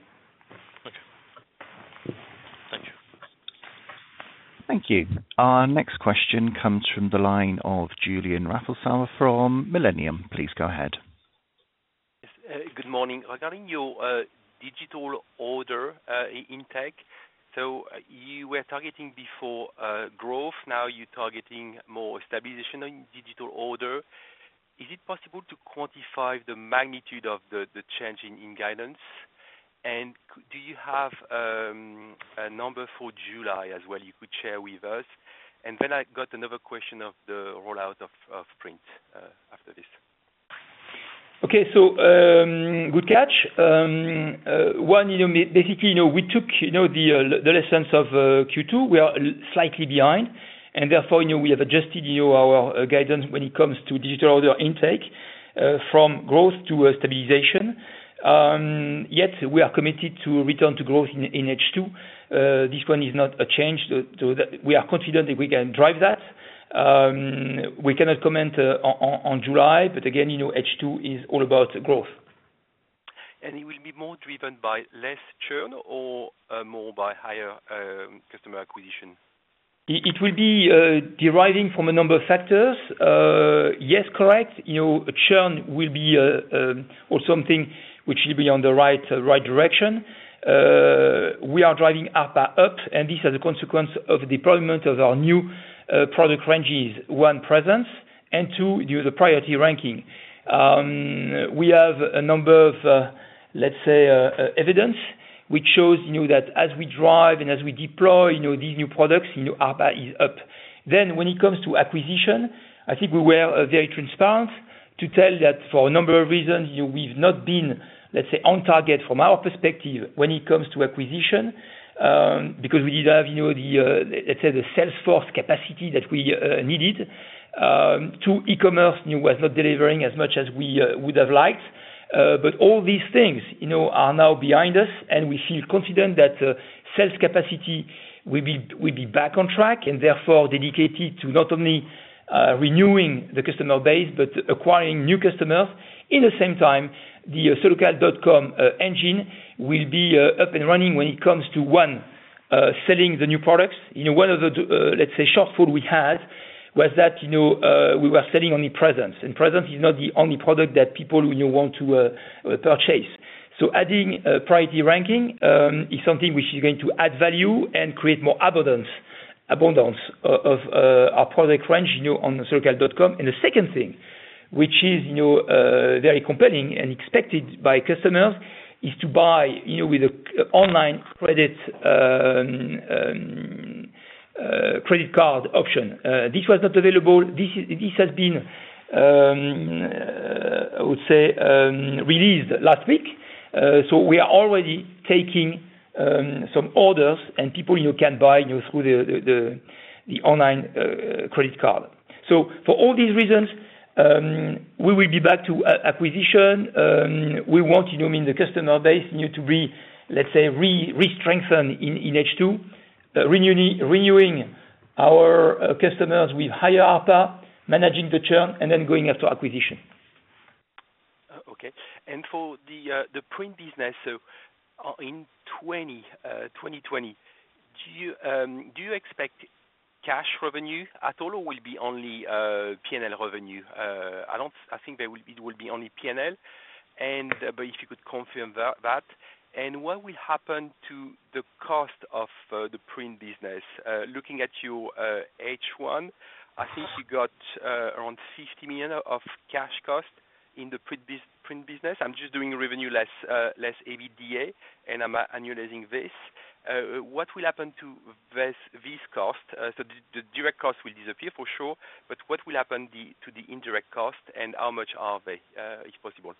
S1: Thank you. Our next question comes from the line of Julian Raffelsauer from Millennium. Please go ahead.
S6: Yes, uh, good morning. Regarding your uh, digital order uh, intake, so uh, you were targeting before uh, growth. Now you're targeting more stabilization in digital order. Is it possible to quantify the magnitude of the, the change in, in guidance? And do you have um, a number for July as well you could share with us? And then I got another question of the rollout of, of print uh, after this.
S2: Okay, so um, good catch. Um, uh, one, you know, basically, you know, we took, you know, the uh, the lessons of uh, Q two. We are slightly behind, and therefore, you know, we have adjusted, you know, our uh, guidance when it comes to digital order intake uh, from growth to uh, stabilization. Um, yet we are committed to return to growth in, in H two. Uh, this one is not a change. So, so that we are confident that we can drive that. Um, we cannot comment uh, on, on July, but again, you know, H two is all about growth.
S6: And it will be more driven by less churn or uh, more by higher um, customer acquisition?
S2: It, it will be uh, deriving from a number of factors. Uh, yes, correct. You know, churn will be uh, um, also something which will be on the right uh, right direction. Uh, we are driving A R P A up, and this as a consequence of the deployment of our new uh, product ranges. One, presence, and two, you know, the priority ranking. Um, we have a number of, uh, let's say, uh, uh, evidence which shows, you know, that as we drive and as we deploy, you know, these new products, you know, A R P A is up. Then, when it comes to acquisition, I think we were uh, very transparent to tell that for a number of reasons, you know, we've not been, let's say, on target from our perspective when it comes to acquisition, um, because we did have, you know, the, uh, let's say, the sales force capacity that we uh, needed. Um, to e-commerce, you know, was not delivering as much as we uh, would have liked. Uh, but all these things, you know, are now behind us, and we feel confident that uh, sales capacity will be will be back on track, and therefore dedicated to not only uh, renewing the customer base, but acquiring new customers. In the same time, the uh, Solocal dot com uh, engine will be uh, up and running when it comes to one, uh, selling the new products. You know, one of the, uh, let's say, shortfall we had was that, you know, uh, we were selling only presence, and presence is not the only product that people, you know, want to uh, uh, purchase. So adding uh, priority ranking um, is something which is going to add value and create more abundance, abundance of, of uh, our product range, you know, on Solocal dot com. And the second thing, which is, you know, uh, very compelling and expected by customers, is to buy, you know, with an uh, online credit um, um, uh, credit card option. Uh, this was not available. This is, this has been, um, uh, I would say, um, released last week. Uh, So we are already taking um, some orders, and people, you know, can buy, you know, through the the, the, the online uh, credit card. So for all these reasons, um, we will be back to uh, acquisition. Um, we want, you know, I mean, the customer base, you know, to be, let's say, re re-strengthened in, in H two, uh, renewing, renewing our uh, customers with higher A R P A, managing the churn, and then going after acquisition.
S6: Uh, okay. And for the uh, the print business, so uh, in twenty twenty, do you um, do you expect cash revenue at all, or will be only uh, P and L revenue? Uh, I don't. I think there will be, it will be only P and L. And uh, but if you could confirm that, that. And what will happen to the cost of uh, the print business? Uh, looking at your uh, H one, I think you got uh, around fifty million of cash cost in the print, bus print business. I'm just doing revenue less uh, less EBITDA, and I'm uh, annualizing this. Uh, what will happen to this, this cost? Uh, so the, the direct cost will disappear for sure, but what will happen the, to the indirect cost, and how much are they, uh, if possible?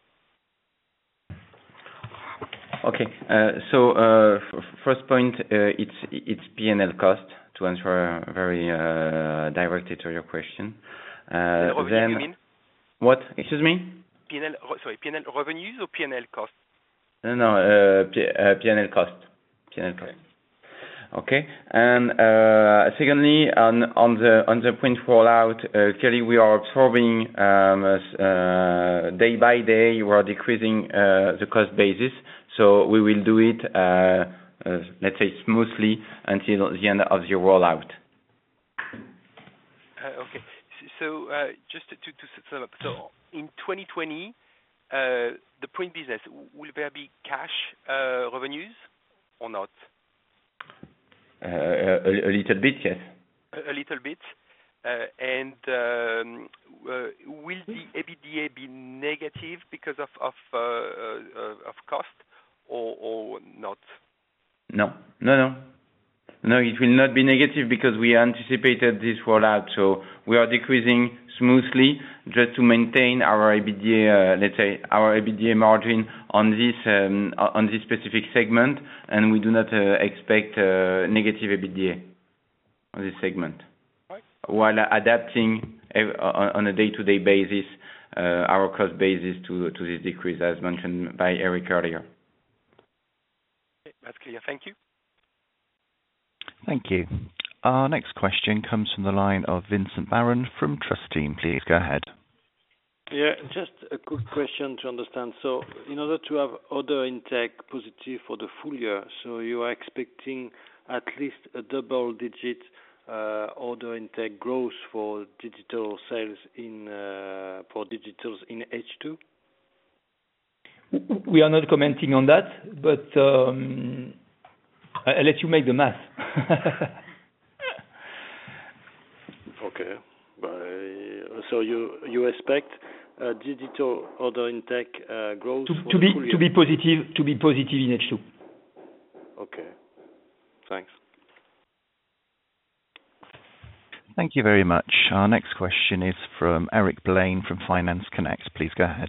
S3: Okay. Uh, so uh, first point, uh, it's it's P and L cost, to answer very uh, directly to your question. Uh,
S6: revenue,
S3: then
S6: you mean?
S3: What? Excuse me?
S6: P and L, sorry, P and L revenues or P and L cost?
S3: No, no, uh, P, uh, P and L cost. P and L cost. Okay. Okay. And uh, secondly, on on the on the print rollout, uh, clearly we are absorbing um, uh, day by day. We are decreasing uh, the cost basis. So we will do it, uh, uh, let's say, smoothly until the end of the rollout.
S6: Uh, okay. So uh, just to, to sum up, so in twenty twenty, uh, the print business, will there be cash uh, revenues or not?
S3: Uh, a, a little bit, yes.
S6: A, a little bit. Uh, and um, uh, will the EBITDA be negative because of of, uh, uh, of cost? Or, or not?
S3: No, no, no. No, it will not be negative because we anticipated this rollout. So we are decreasing smoothly just to maintain our EBITDA, uh, let's say, our EBITDA margin on this um, on this specific segment, and we do not uh, expect uh, negative EBITDA on this segment, right, while adapting uh, on a day-to-day basis uh, our cost basis to to this decrease, as mentioned by Eric earlier.
S6: That's clear. Thank you.
S1: Thank you. Our next question comes from the line of Vincent Barron from Trustteam. Please go ahead.
S7: Yeah, just a quick question to understand. So in order to have order intake positive for the full year, so you are expecting at least a double-digit uh, order intake growth for digital sales in uh, for digitals in H two?
S2: We are not commenting on that, but um, I'll let you make the math.
S7: Okay. But, uh, so you you expect uh, digital order intake uh, growth
S2: to,
S7: for
S2: to
S7: the
S2: be
S7: full year?
S2: to be positive to be positive in H two.
S7: Okay. Thanks.
S1: Thank you very much. Our next question is from Eric Blaine from Finance Connect. Please go ahead.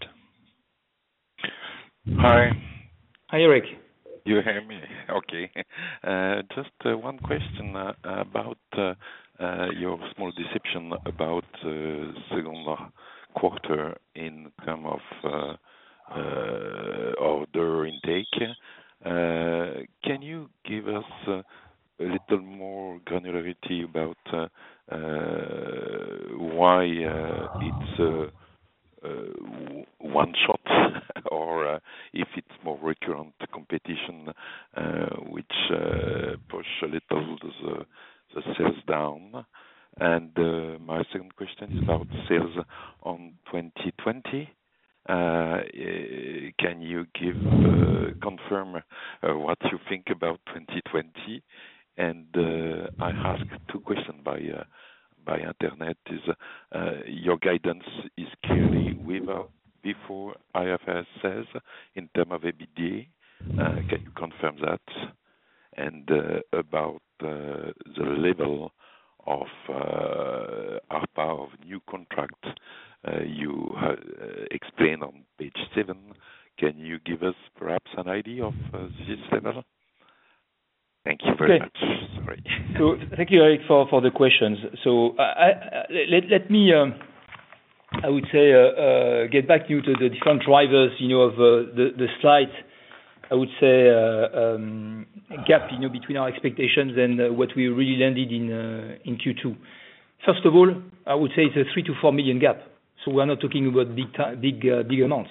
S8: Hi.
S2: Hi, Eric.
S8: You hear me? Okay. Uh, just uh, one question uh, about uh, uh, your small deception about uh, second quarter in terms of uh, uh, order intake. Uh, can you give us uh, a little more granularity about uh, uh, why uh, it's uh, Uh, one shot or uh, if it's more recurrent competition uh, which uh, push a little the, the sales down. And uh, my second question is about sales on twenty twenty. Uh, can you give uh, confirm uh, what you think about twenty twenty? And uh, I asked two questions by uh, by internet. Is uh, your guidance is clearly without before I F R S says in terms of EBITDA. Uh, can you confirm that? And uh, about uh, the level of uh, A R P A of new contracts uh, you uh, explain on page seven. Can you give us perhaps an idea of uh, this level? Thank you very
S2: Okay.
S8: much. Sorry.
S2: So thank you, Eric, for, for the questions. So I, I, let, let me, um, I would say, uh, uh, get back you to the different drivers, you know, of uh, the, the slight, I would say, uh, um, gap, you know, between our expectations and uh, what we really landed in uh, in Q two. First of all, I would say it's a three to four million gap. So we're not talking about big, big, uh, big amounts.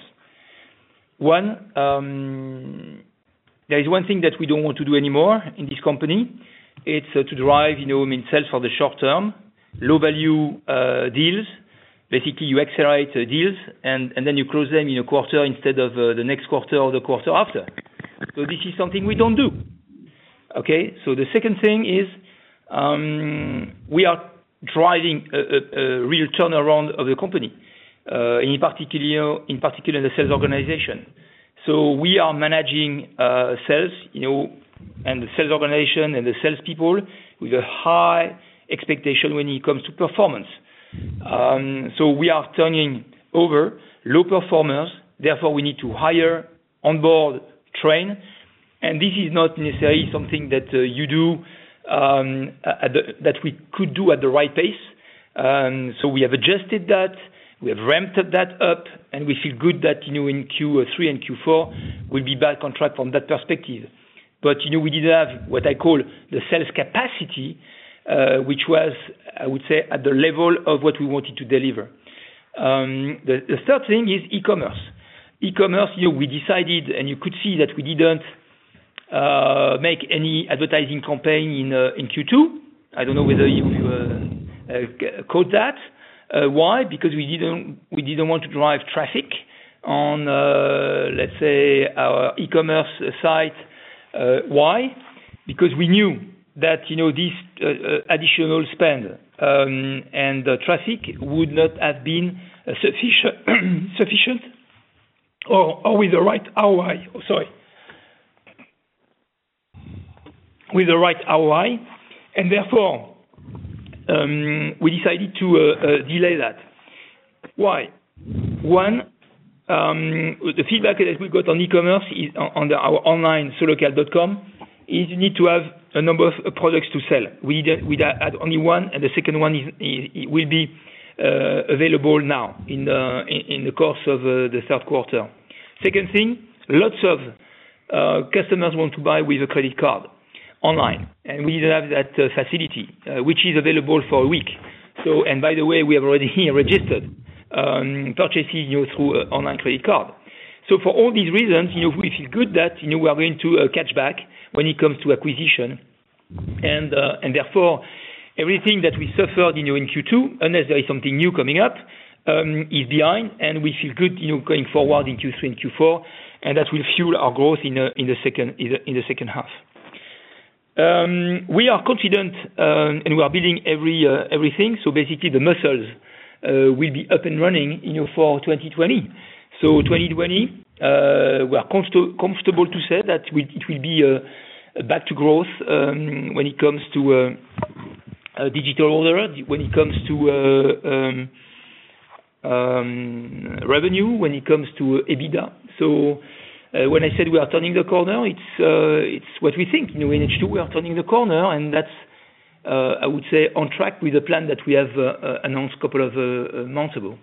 S2: One, um, there is one thing that we don't want to do anymore in this company. It's uh, to drive, you know, I mean, sales for the short term, low value uh, deals. Basically, you accelerate uh, deals and, and then you close them in a quarter instead of uh, the next quarter or the quarter after. So this is something we don't do. Okay. So the second thing is um, we are driving a, a, a real turnaround of the company, uh, in particular, in particular in the sales organization. So we are managing uh, sales, you know, and the sales organization and the salespeople with a high expectation when it comes to performance. Um, so we are turning over low performers. Therefore, we need to hire, onboard, train, and this is not necessarily something that uh, you do um, at the, that we could do at the right pace. Um, so we have adjusted that. We have ramped that up, and we feel good that, you know, in Q three and Q four, we'll be back on track from that perspective. But, you know, we didn't have what I call the sales capacity, uh, which was, I would say, at the level of what we wanted to deliver. Um, the, the third thing is e-commerce. E-commerce, you know, we decided, and you could see that we didn't uh, make any advertising campaign in uh, in Q two. I don't know whether you uh, uh, caught that. Uh, why? Because we didn't we didn't want to drive traffic on, uh, let's say, our e-commerce site. Uh, why? Because we knew that, you know, this uh, uh, additional spend um, and uh, traffic would not have been uh, sufficient, sufficient, or, or with the right R O I. Oh, sorry, with the right R O I, and therefore. Um, we decided to uh, uh, delay that. Why? One, um, the feedback that we got on e-commerce is on, on the, our online solocal dot com is you need to have a number of uh, products to sell. We did, we had only one, and the second one is, is will be uh, available now in the in, in the course of uh, the third quarter. Second thing, lots of uh, customers want to buy with a credit card online, and we didn't have that uh, facility, uh, which is available for a week. So, and by the way, we have already registered um, purchases, you know, through uh, online credit card. So, for all these reasons, you know, we feel good that, you know, we are going to uh, catch back when it comes to acquisition, and uh, and therefore, everything that we suffered, you know, in Q two, unless there is something new coming up, um, is behind, and we feel good, you know, going forward in Q three and Q four, and that will fuel our growth in uh, in the second in the, in the second half. Um, we are confident, um, and we are building every uh, everything. So basically, the muscles uh, will be up and running, you know, for twenty twenty. So twenty twenty, uh, we are comfort- comfortable to say that we, it will be uh, back to growth um, when it comes to uh, uh, digital order, when it comes to uh, um, um, revenue, when it comes to EBITDA. So. Uh, when I said we are turning the corner, it's uh, it's what we think. You know, in H two we are turning the corner, and that's uh, I would say on track with the plan that we have uh, uh, announced a couple of uh, months ago.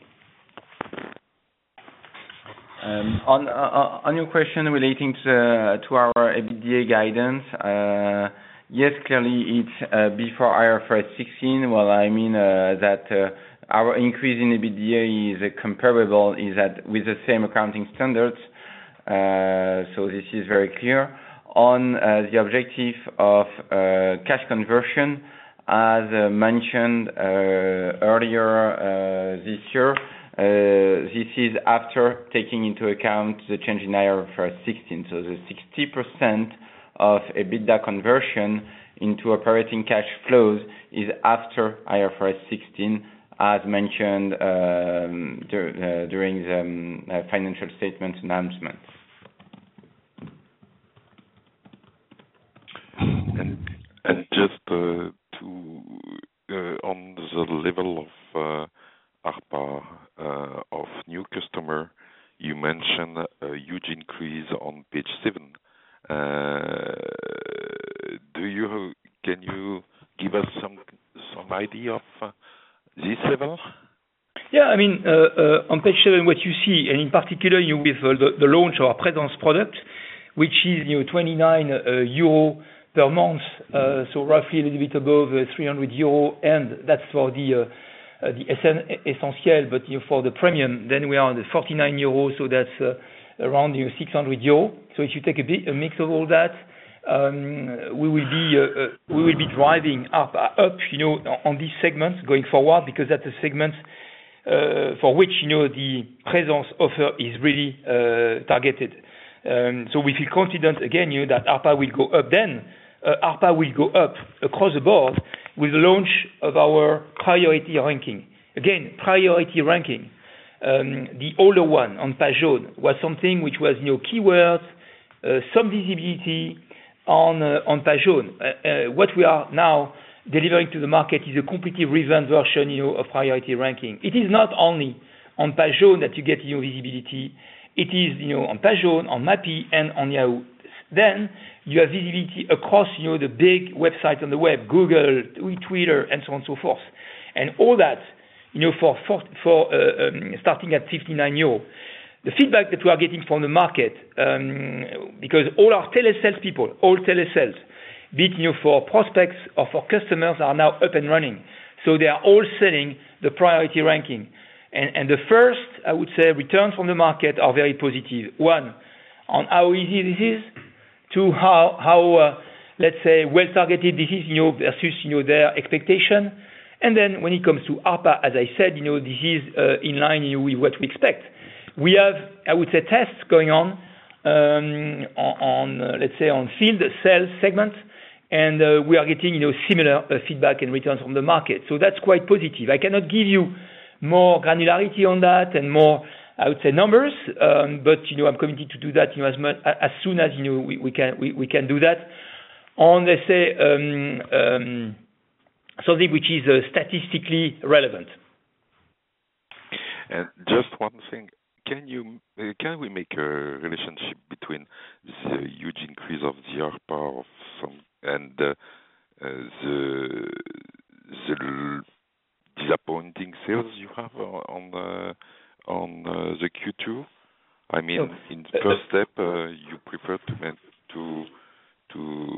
S3: Um, on uh, on your question relating to uh, to our EBITDA guidance, uh, yes, clearly it's uh, before I F R S sixteen. Well, I mean uh, that uh, our increase in EBITDA is uh, comparable, is that with the same accounting standards. Uh, so this is very clear. On uh, the objective of uh, cash conversion, as uh, mentioned uh, earlier uh, this year, uh, this is after taking into account the change in I F R S sixteen. So the sixty percent of EBITDA conversion into operating cash flows is after I F R S sixteen, as mentioned um, dur- uh, during the um, uh, financial statements announcement.
S8: And, and just uh, to uh, on the level of uh, ARPA uh, of new customer, you mentioned a huge idea of uh, this level?
S2: Yeah, I mean, uh, uh, on page seven, what you see, and in particular, you know, with uh, the, the launch of our Presence product, which is, you know, twenty-nine uh, euro per month, uh, so roughly a little bit above uh, three hundred euro, and that's for the uh, uh, the Essentiel, but you know, for the premium, then we are on the forty-nine euro, so that's uh, around, you know, six hundred euro. So if you take a, bit, a mix of all that, um, we will be uh, uh, we will be driving up up, you know, on, on these segments going forward, because that's a segment uh, for which, you know, the Presence offer is really uh, targeted. Um, so we feel confident again, you know, that A R P A will go up. Then uh, A R P A will go up across the board with the launch of our priority ranking. Again, priority ranking. Um, the older one on Page Jaune was something which was, you know, keywords, uh, some visibility on uh, on Page Jaune. Uh, uh, what we are now delivering to the market is a completely revamped version, you know, of priority ranking. It is not only on Page Jaune that you get, you know, visibility. It is, you know, on Page Jaune, on Mappy, and on Yahoo. Then you have visibility across, you know, the big websites on the web, Google, Twitter, and so on and so forth. And all that, you know, for for, for uh, um, starting at fifty-nine euro. The feedback that we are getting from the market, um, because all our telesales people, all telesales, be it, you know, for prospects or for customers, are now up and running. So they are all selling the priority ranking. And, and the first, I would say, returns from the market are very positive. One, on how easy this is. Two, how, how uh, let's say, well targeted this is, you know, versus, you know, their expectation. And then when it comes to A R P A, as I said, you know, this is uh, in line, you know, with what we expect. We have, I would say, tests going on um, on, on uh, let's say, on field sales segment, and uh, we are getting, you know, similar uh, feedback and returns from the market. So that's quite positive. I cannot give you more granularity on that and more, I would say, numbers, um, but, you know, I'm committed to do that, you know, as much as soon as, you know, we, we can we, we can do that on, let's say, um, um, something which is uh, statistically relevant.
S8: And just one thing, can you uh, can we make a relationship between the huge increase of the A R P A of some and uh, uh, the the disappointing sales you have on the on uh, the Q two? I mean, no. in the first step, uh, you prefer to make, to to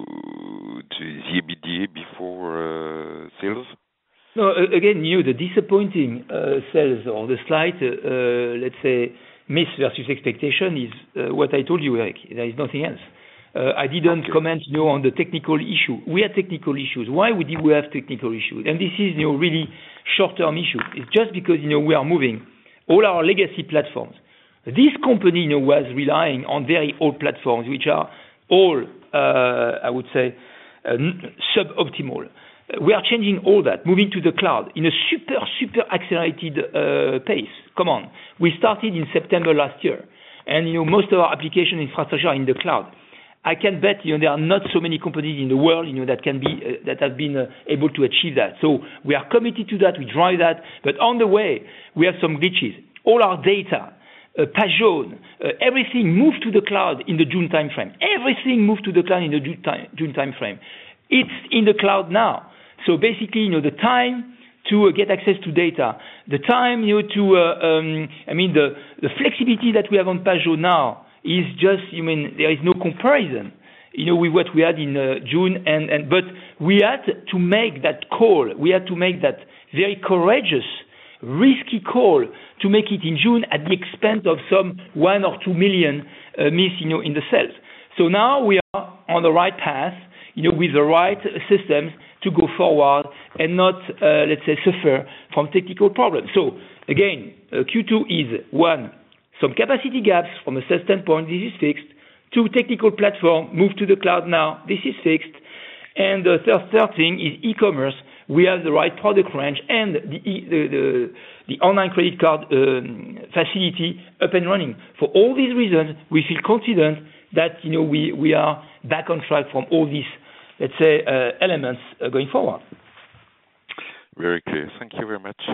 S8: to the EBITDA before uh, sales.
S2: No, again, you know, the disappointing uh, sales or the slight, uh, let's say, miss versus expectation is uh, what I told you, Eric. There is nothing else. Uh, I didn't okay. comment, you know, on the technical issue. We had technical issues. Why would we have technical issues? And this is, you know, really short-term issue. It's just because, you know, we are moving all our legacy platforms. This company, you know, was relying on very old platforms, which are all, uh, I would say, uh, suboptimal. We are changing all that, moving to the cloud in a super, super accelerated uh, pace. Come on. We started in September last year, and, you know, most of our application infrastructure are in the cloud. I can bet, you know, there are not so many companies in the world, you know, that can be uh, that have been uh, able to achieve that. So we are committed to that. We drive that. But on the way, we have some glitches. All our data, uh, Page Jaune, uh, everything moved to the cloud in the June timeframe. Everything moved to the cloud in the June time June timeframe. It's in the cloud now. So basically, you know, the time to uh, get access to data, the time, you know, to, uh, um, I mean, the, the flexibility that we have on Page Jaune now is just, you mean, there is no comparison, you know, with what we had in uh, June, and, and but we had to make that call. We had to make that very courageous, risky call to make it in June at the expense of some one or two million uh, miss, you know, in the sales. So now we are on the right path, you know, with the right systems to go forward and not, uh, let's say, suffer from technical problems. So again, uh, Q two is one, some capacity gaps from a sales standpoint, this is fixed. Two, technical platform, move to the cloud now, this is fixed. And the third, third thing is e-commerce. We have the right product range and the the, the, the online credit card um, facility up and running. For all these reasons, we feel confident that, you know, we, we are back on track from all these, let's say, uh, elements uh, going forward.
S8: Very clear. Thank you very much.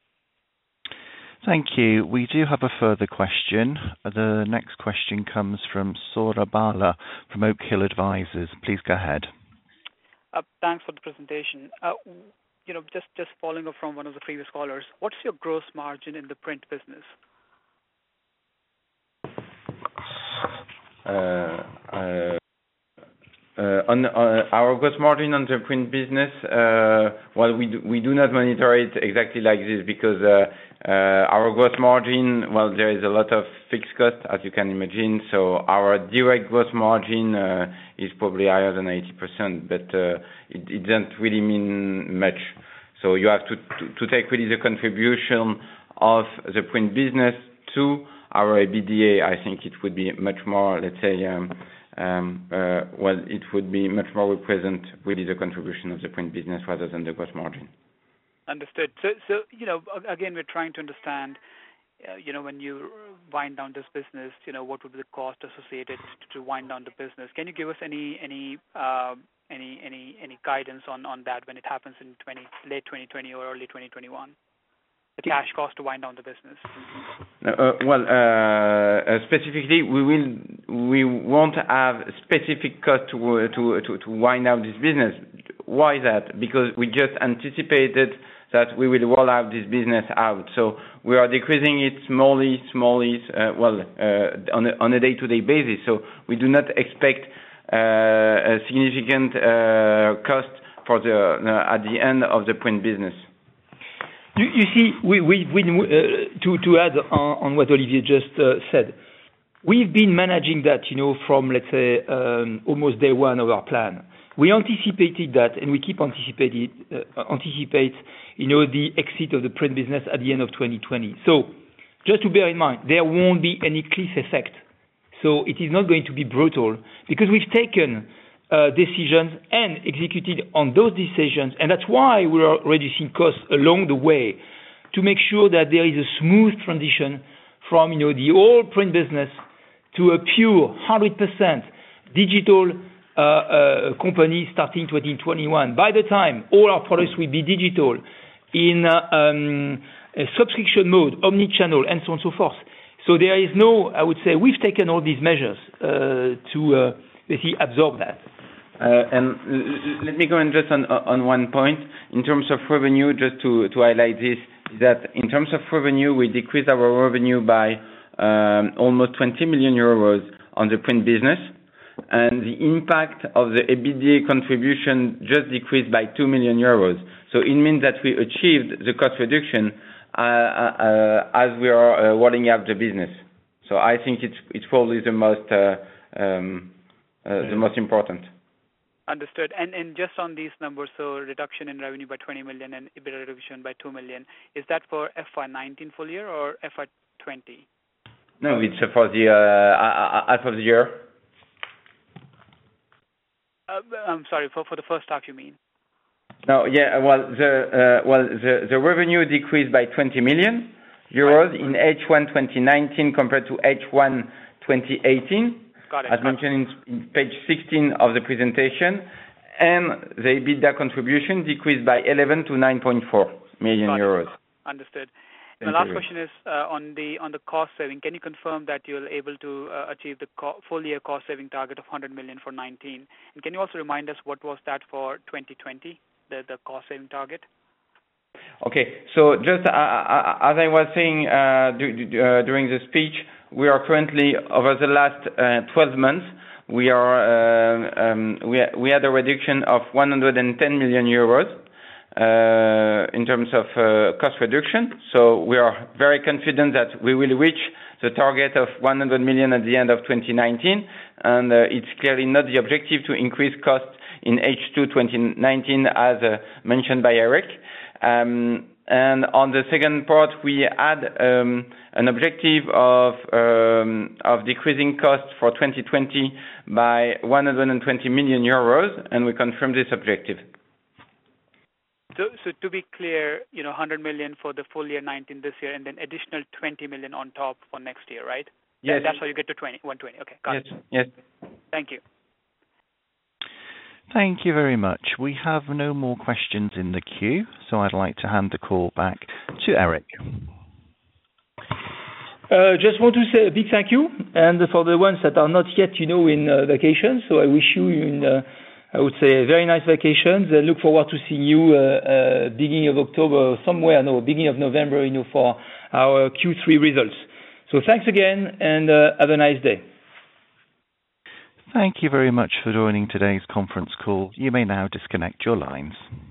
S1: Thank you. We do have a further question. The next question comes from Sora Bala from Oak Hill Advisors. Please go ahead.
S9: Uh, thanks for the presentation. Uh, you know, just just following up from one of the previous callers, what's your gross margin in the print business?
S3: Uh, uh, uh, on uh, our gross margin on the print business, uh, well, we do, we do not monitor it exactly like this because uh, uh, our gross margin, well, there is a lot of fixed cost, as you can imagine. So our direct gross margin uh, is probably higher than eighty percent, but uh, it, it doesn't really mean much. So you have to, to, to take really the contribution of the print business to our EBITDA. I think it would be much more, let's say, um, um, uh, well, it would be much more represent really the contribution of the print business rather than the gross margin.
S9: Understood. So, so you know, again, we're trying to understand, uh, you know, when you wind down this business, you know, what would be the cost associated to, to wind down the business? Can you give us any any um, any any any guidance on, on that when it happens in twenty, late twenty twenty or early twenty twenty-one? The cash cost to wind down the business.
S3: Uh, well, uh, uh, specifically, we will we won't have specific cost to to to to wind down this business. Why is that? Because we just anticipated that we will roll out this business out. So we are decreasing it smallly, smallly, uh, well, uh, on a, on a day-to-day basis. So we do not expect uh, a significant uh, cost for the uh, at the end of the print business.
S2: You, you see, we, we, we, uh, to, to add on, on what Olivier just uh, said, we've been managing that, you know, from, let's say, um, almost day one of our plan. We anticipated that, and we keep anticipating, uh, anticipate, you know, the exit of the print business at the end of twenty twenty. So, just to bear in mind, there won't be any cliff effect. So, it is not going to be brutal, because we've taken Uh, decisions and executed on those decisions, and that's why we are reducing costs along the way to make sure that there is a smooth transition from, you know, the old print business to a pure one hundred percent digital uh, uh, company starting twenty twenty-one. By the time all our products will be digital in uh, um, a subscription mode, omni-channel, and so on and so forth. So there is no, I would say, we've taken all these measures uh, to uh, basically absorb that.
S3: Uh, and l- let me go on just on on one point. In terms of revenue, just to to highlight this, is that in terms of revenue, we decreased our revenue by um, almost twenty million euros on the print business, and the impact of the EBITDA contribution just decreased by two million euros. So it means that we achieved the cost reduction uh, uh, as we are uh, rolling out the business. So I think it's it's probably the most uh, um, uh, the most important.
S9: Understood. And and just on these numbers, so reduction in revenue by twenty million and EBITDA reduction by two million, is that for F Y nineteen full year or F Y twenty?
S3: No, it's for the uh, half of the year.
S9: Uh, I'm sorry, for for the first half, you mean?
S3: No, yeah, well, the uh, well the the revenue decreased by twenty million euros in H one twenty nineteen compared to H one twenty eighteen.
S9: Got it.
S3: As mentioned in, in page sixteen of the presentation, and the EBITDA contribution decreased by eleven to nine point four million euros.
S9: Understood.
S3: Thank
S9: My last
S3: you.
S9: question is uh, on the on the cost saving. Can you confirm that you're able to uh, achieve the co- full year cost saving target of one hundred million for nineteen? And can you also remind us what was that for twenty twenty, the the cost saving target?
S3: Okay, so just uh, uh, as I was saying uh, d- d- uh, during the speech, we are currently, over the last uh, twelve months, we are uh, um, we we had a reduction of one hundred ten million euros uh, in terms of uh, cost reduction. So we are very confident that we will reach the target of one hundred million at the end of twenty nineteen, and uh, it's clearly not the objective to increase costs in H two twenty nineteen, as uh, mentioned by Eric. Um, and on the second part, we had um, an objective of um, of decreasing costs for twenty twenty by one hundred twenty million euros, and we confirm this objective.
S9: So, so to be clear, you know, one hundred million for the full year nineteen this year, and then additional twenty million on top for next year, right?
S3: Yes.
S9: That's how you get to twenty, one hundred twenty. Okay, got
S3: yes.
S9: it.
S3: Yes.
S9: Thank you.
S1: Thank you very much. We have no more questions in the queue, so I'd like to hand the call back to Eric.
S2: Uh, just want to say a big thank you, and for the ones that are not yet, you know, in uh, vacation. So I wish you in, uh, I would say, very nice vacations. I look forward to seeing you uh, uh, beginning of October, somewhere, no, beginning of November, you know, for our Q three results. So thanks again, and uh, have a nice day.
S1: Thank you very much for joining today's conference call. You may now disconnect your lines.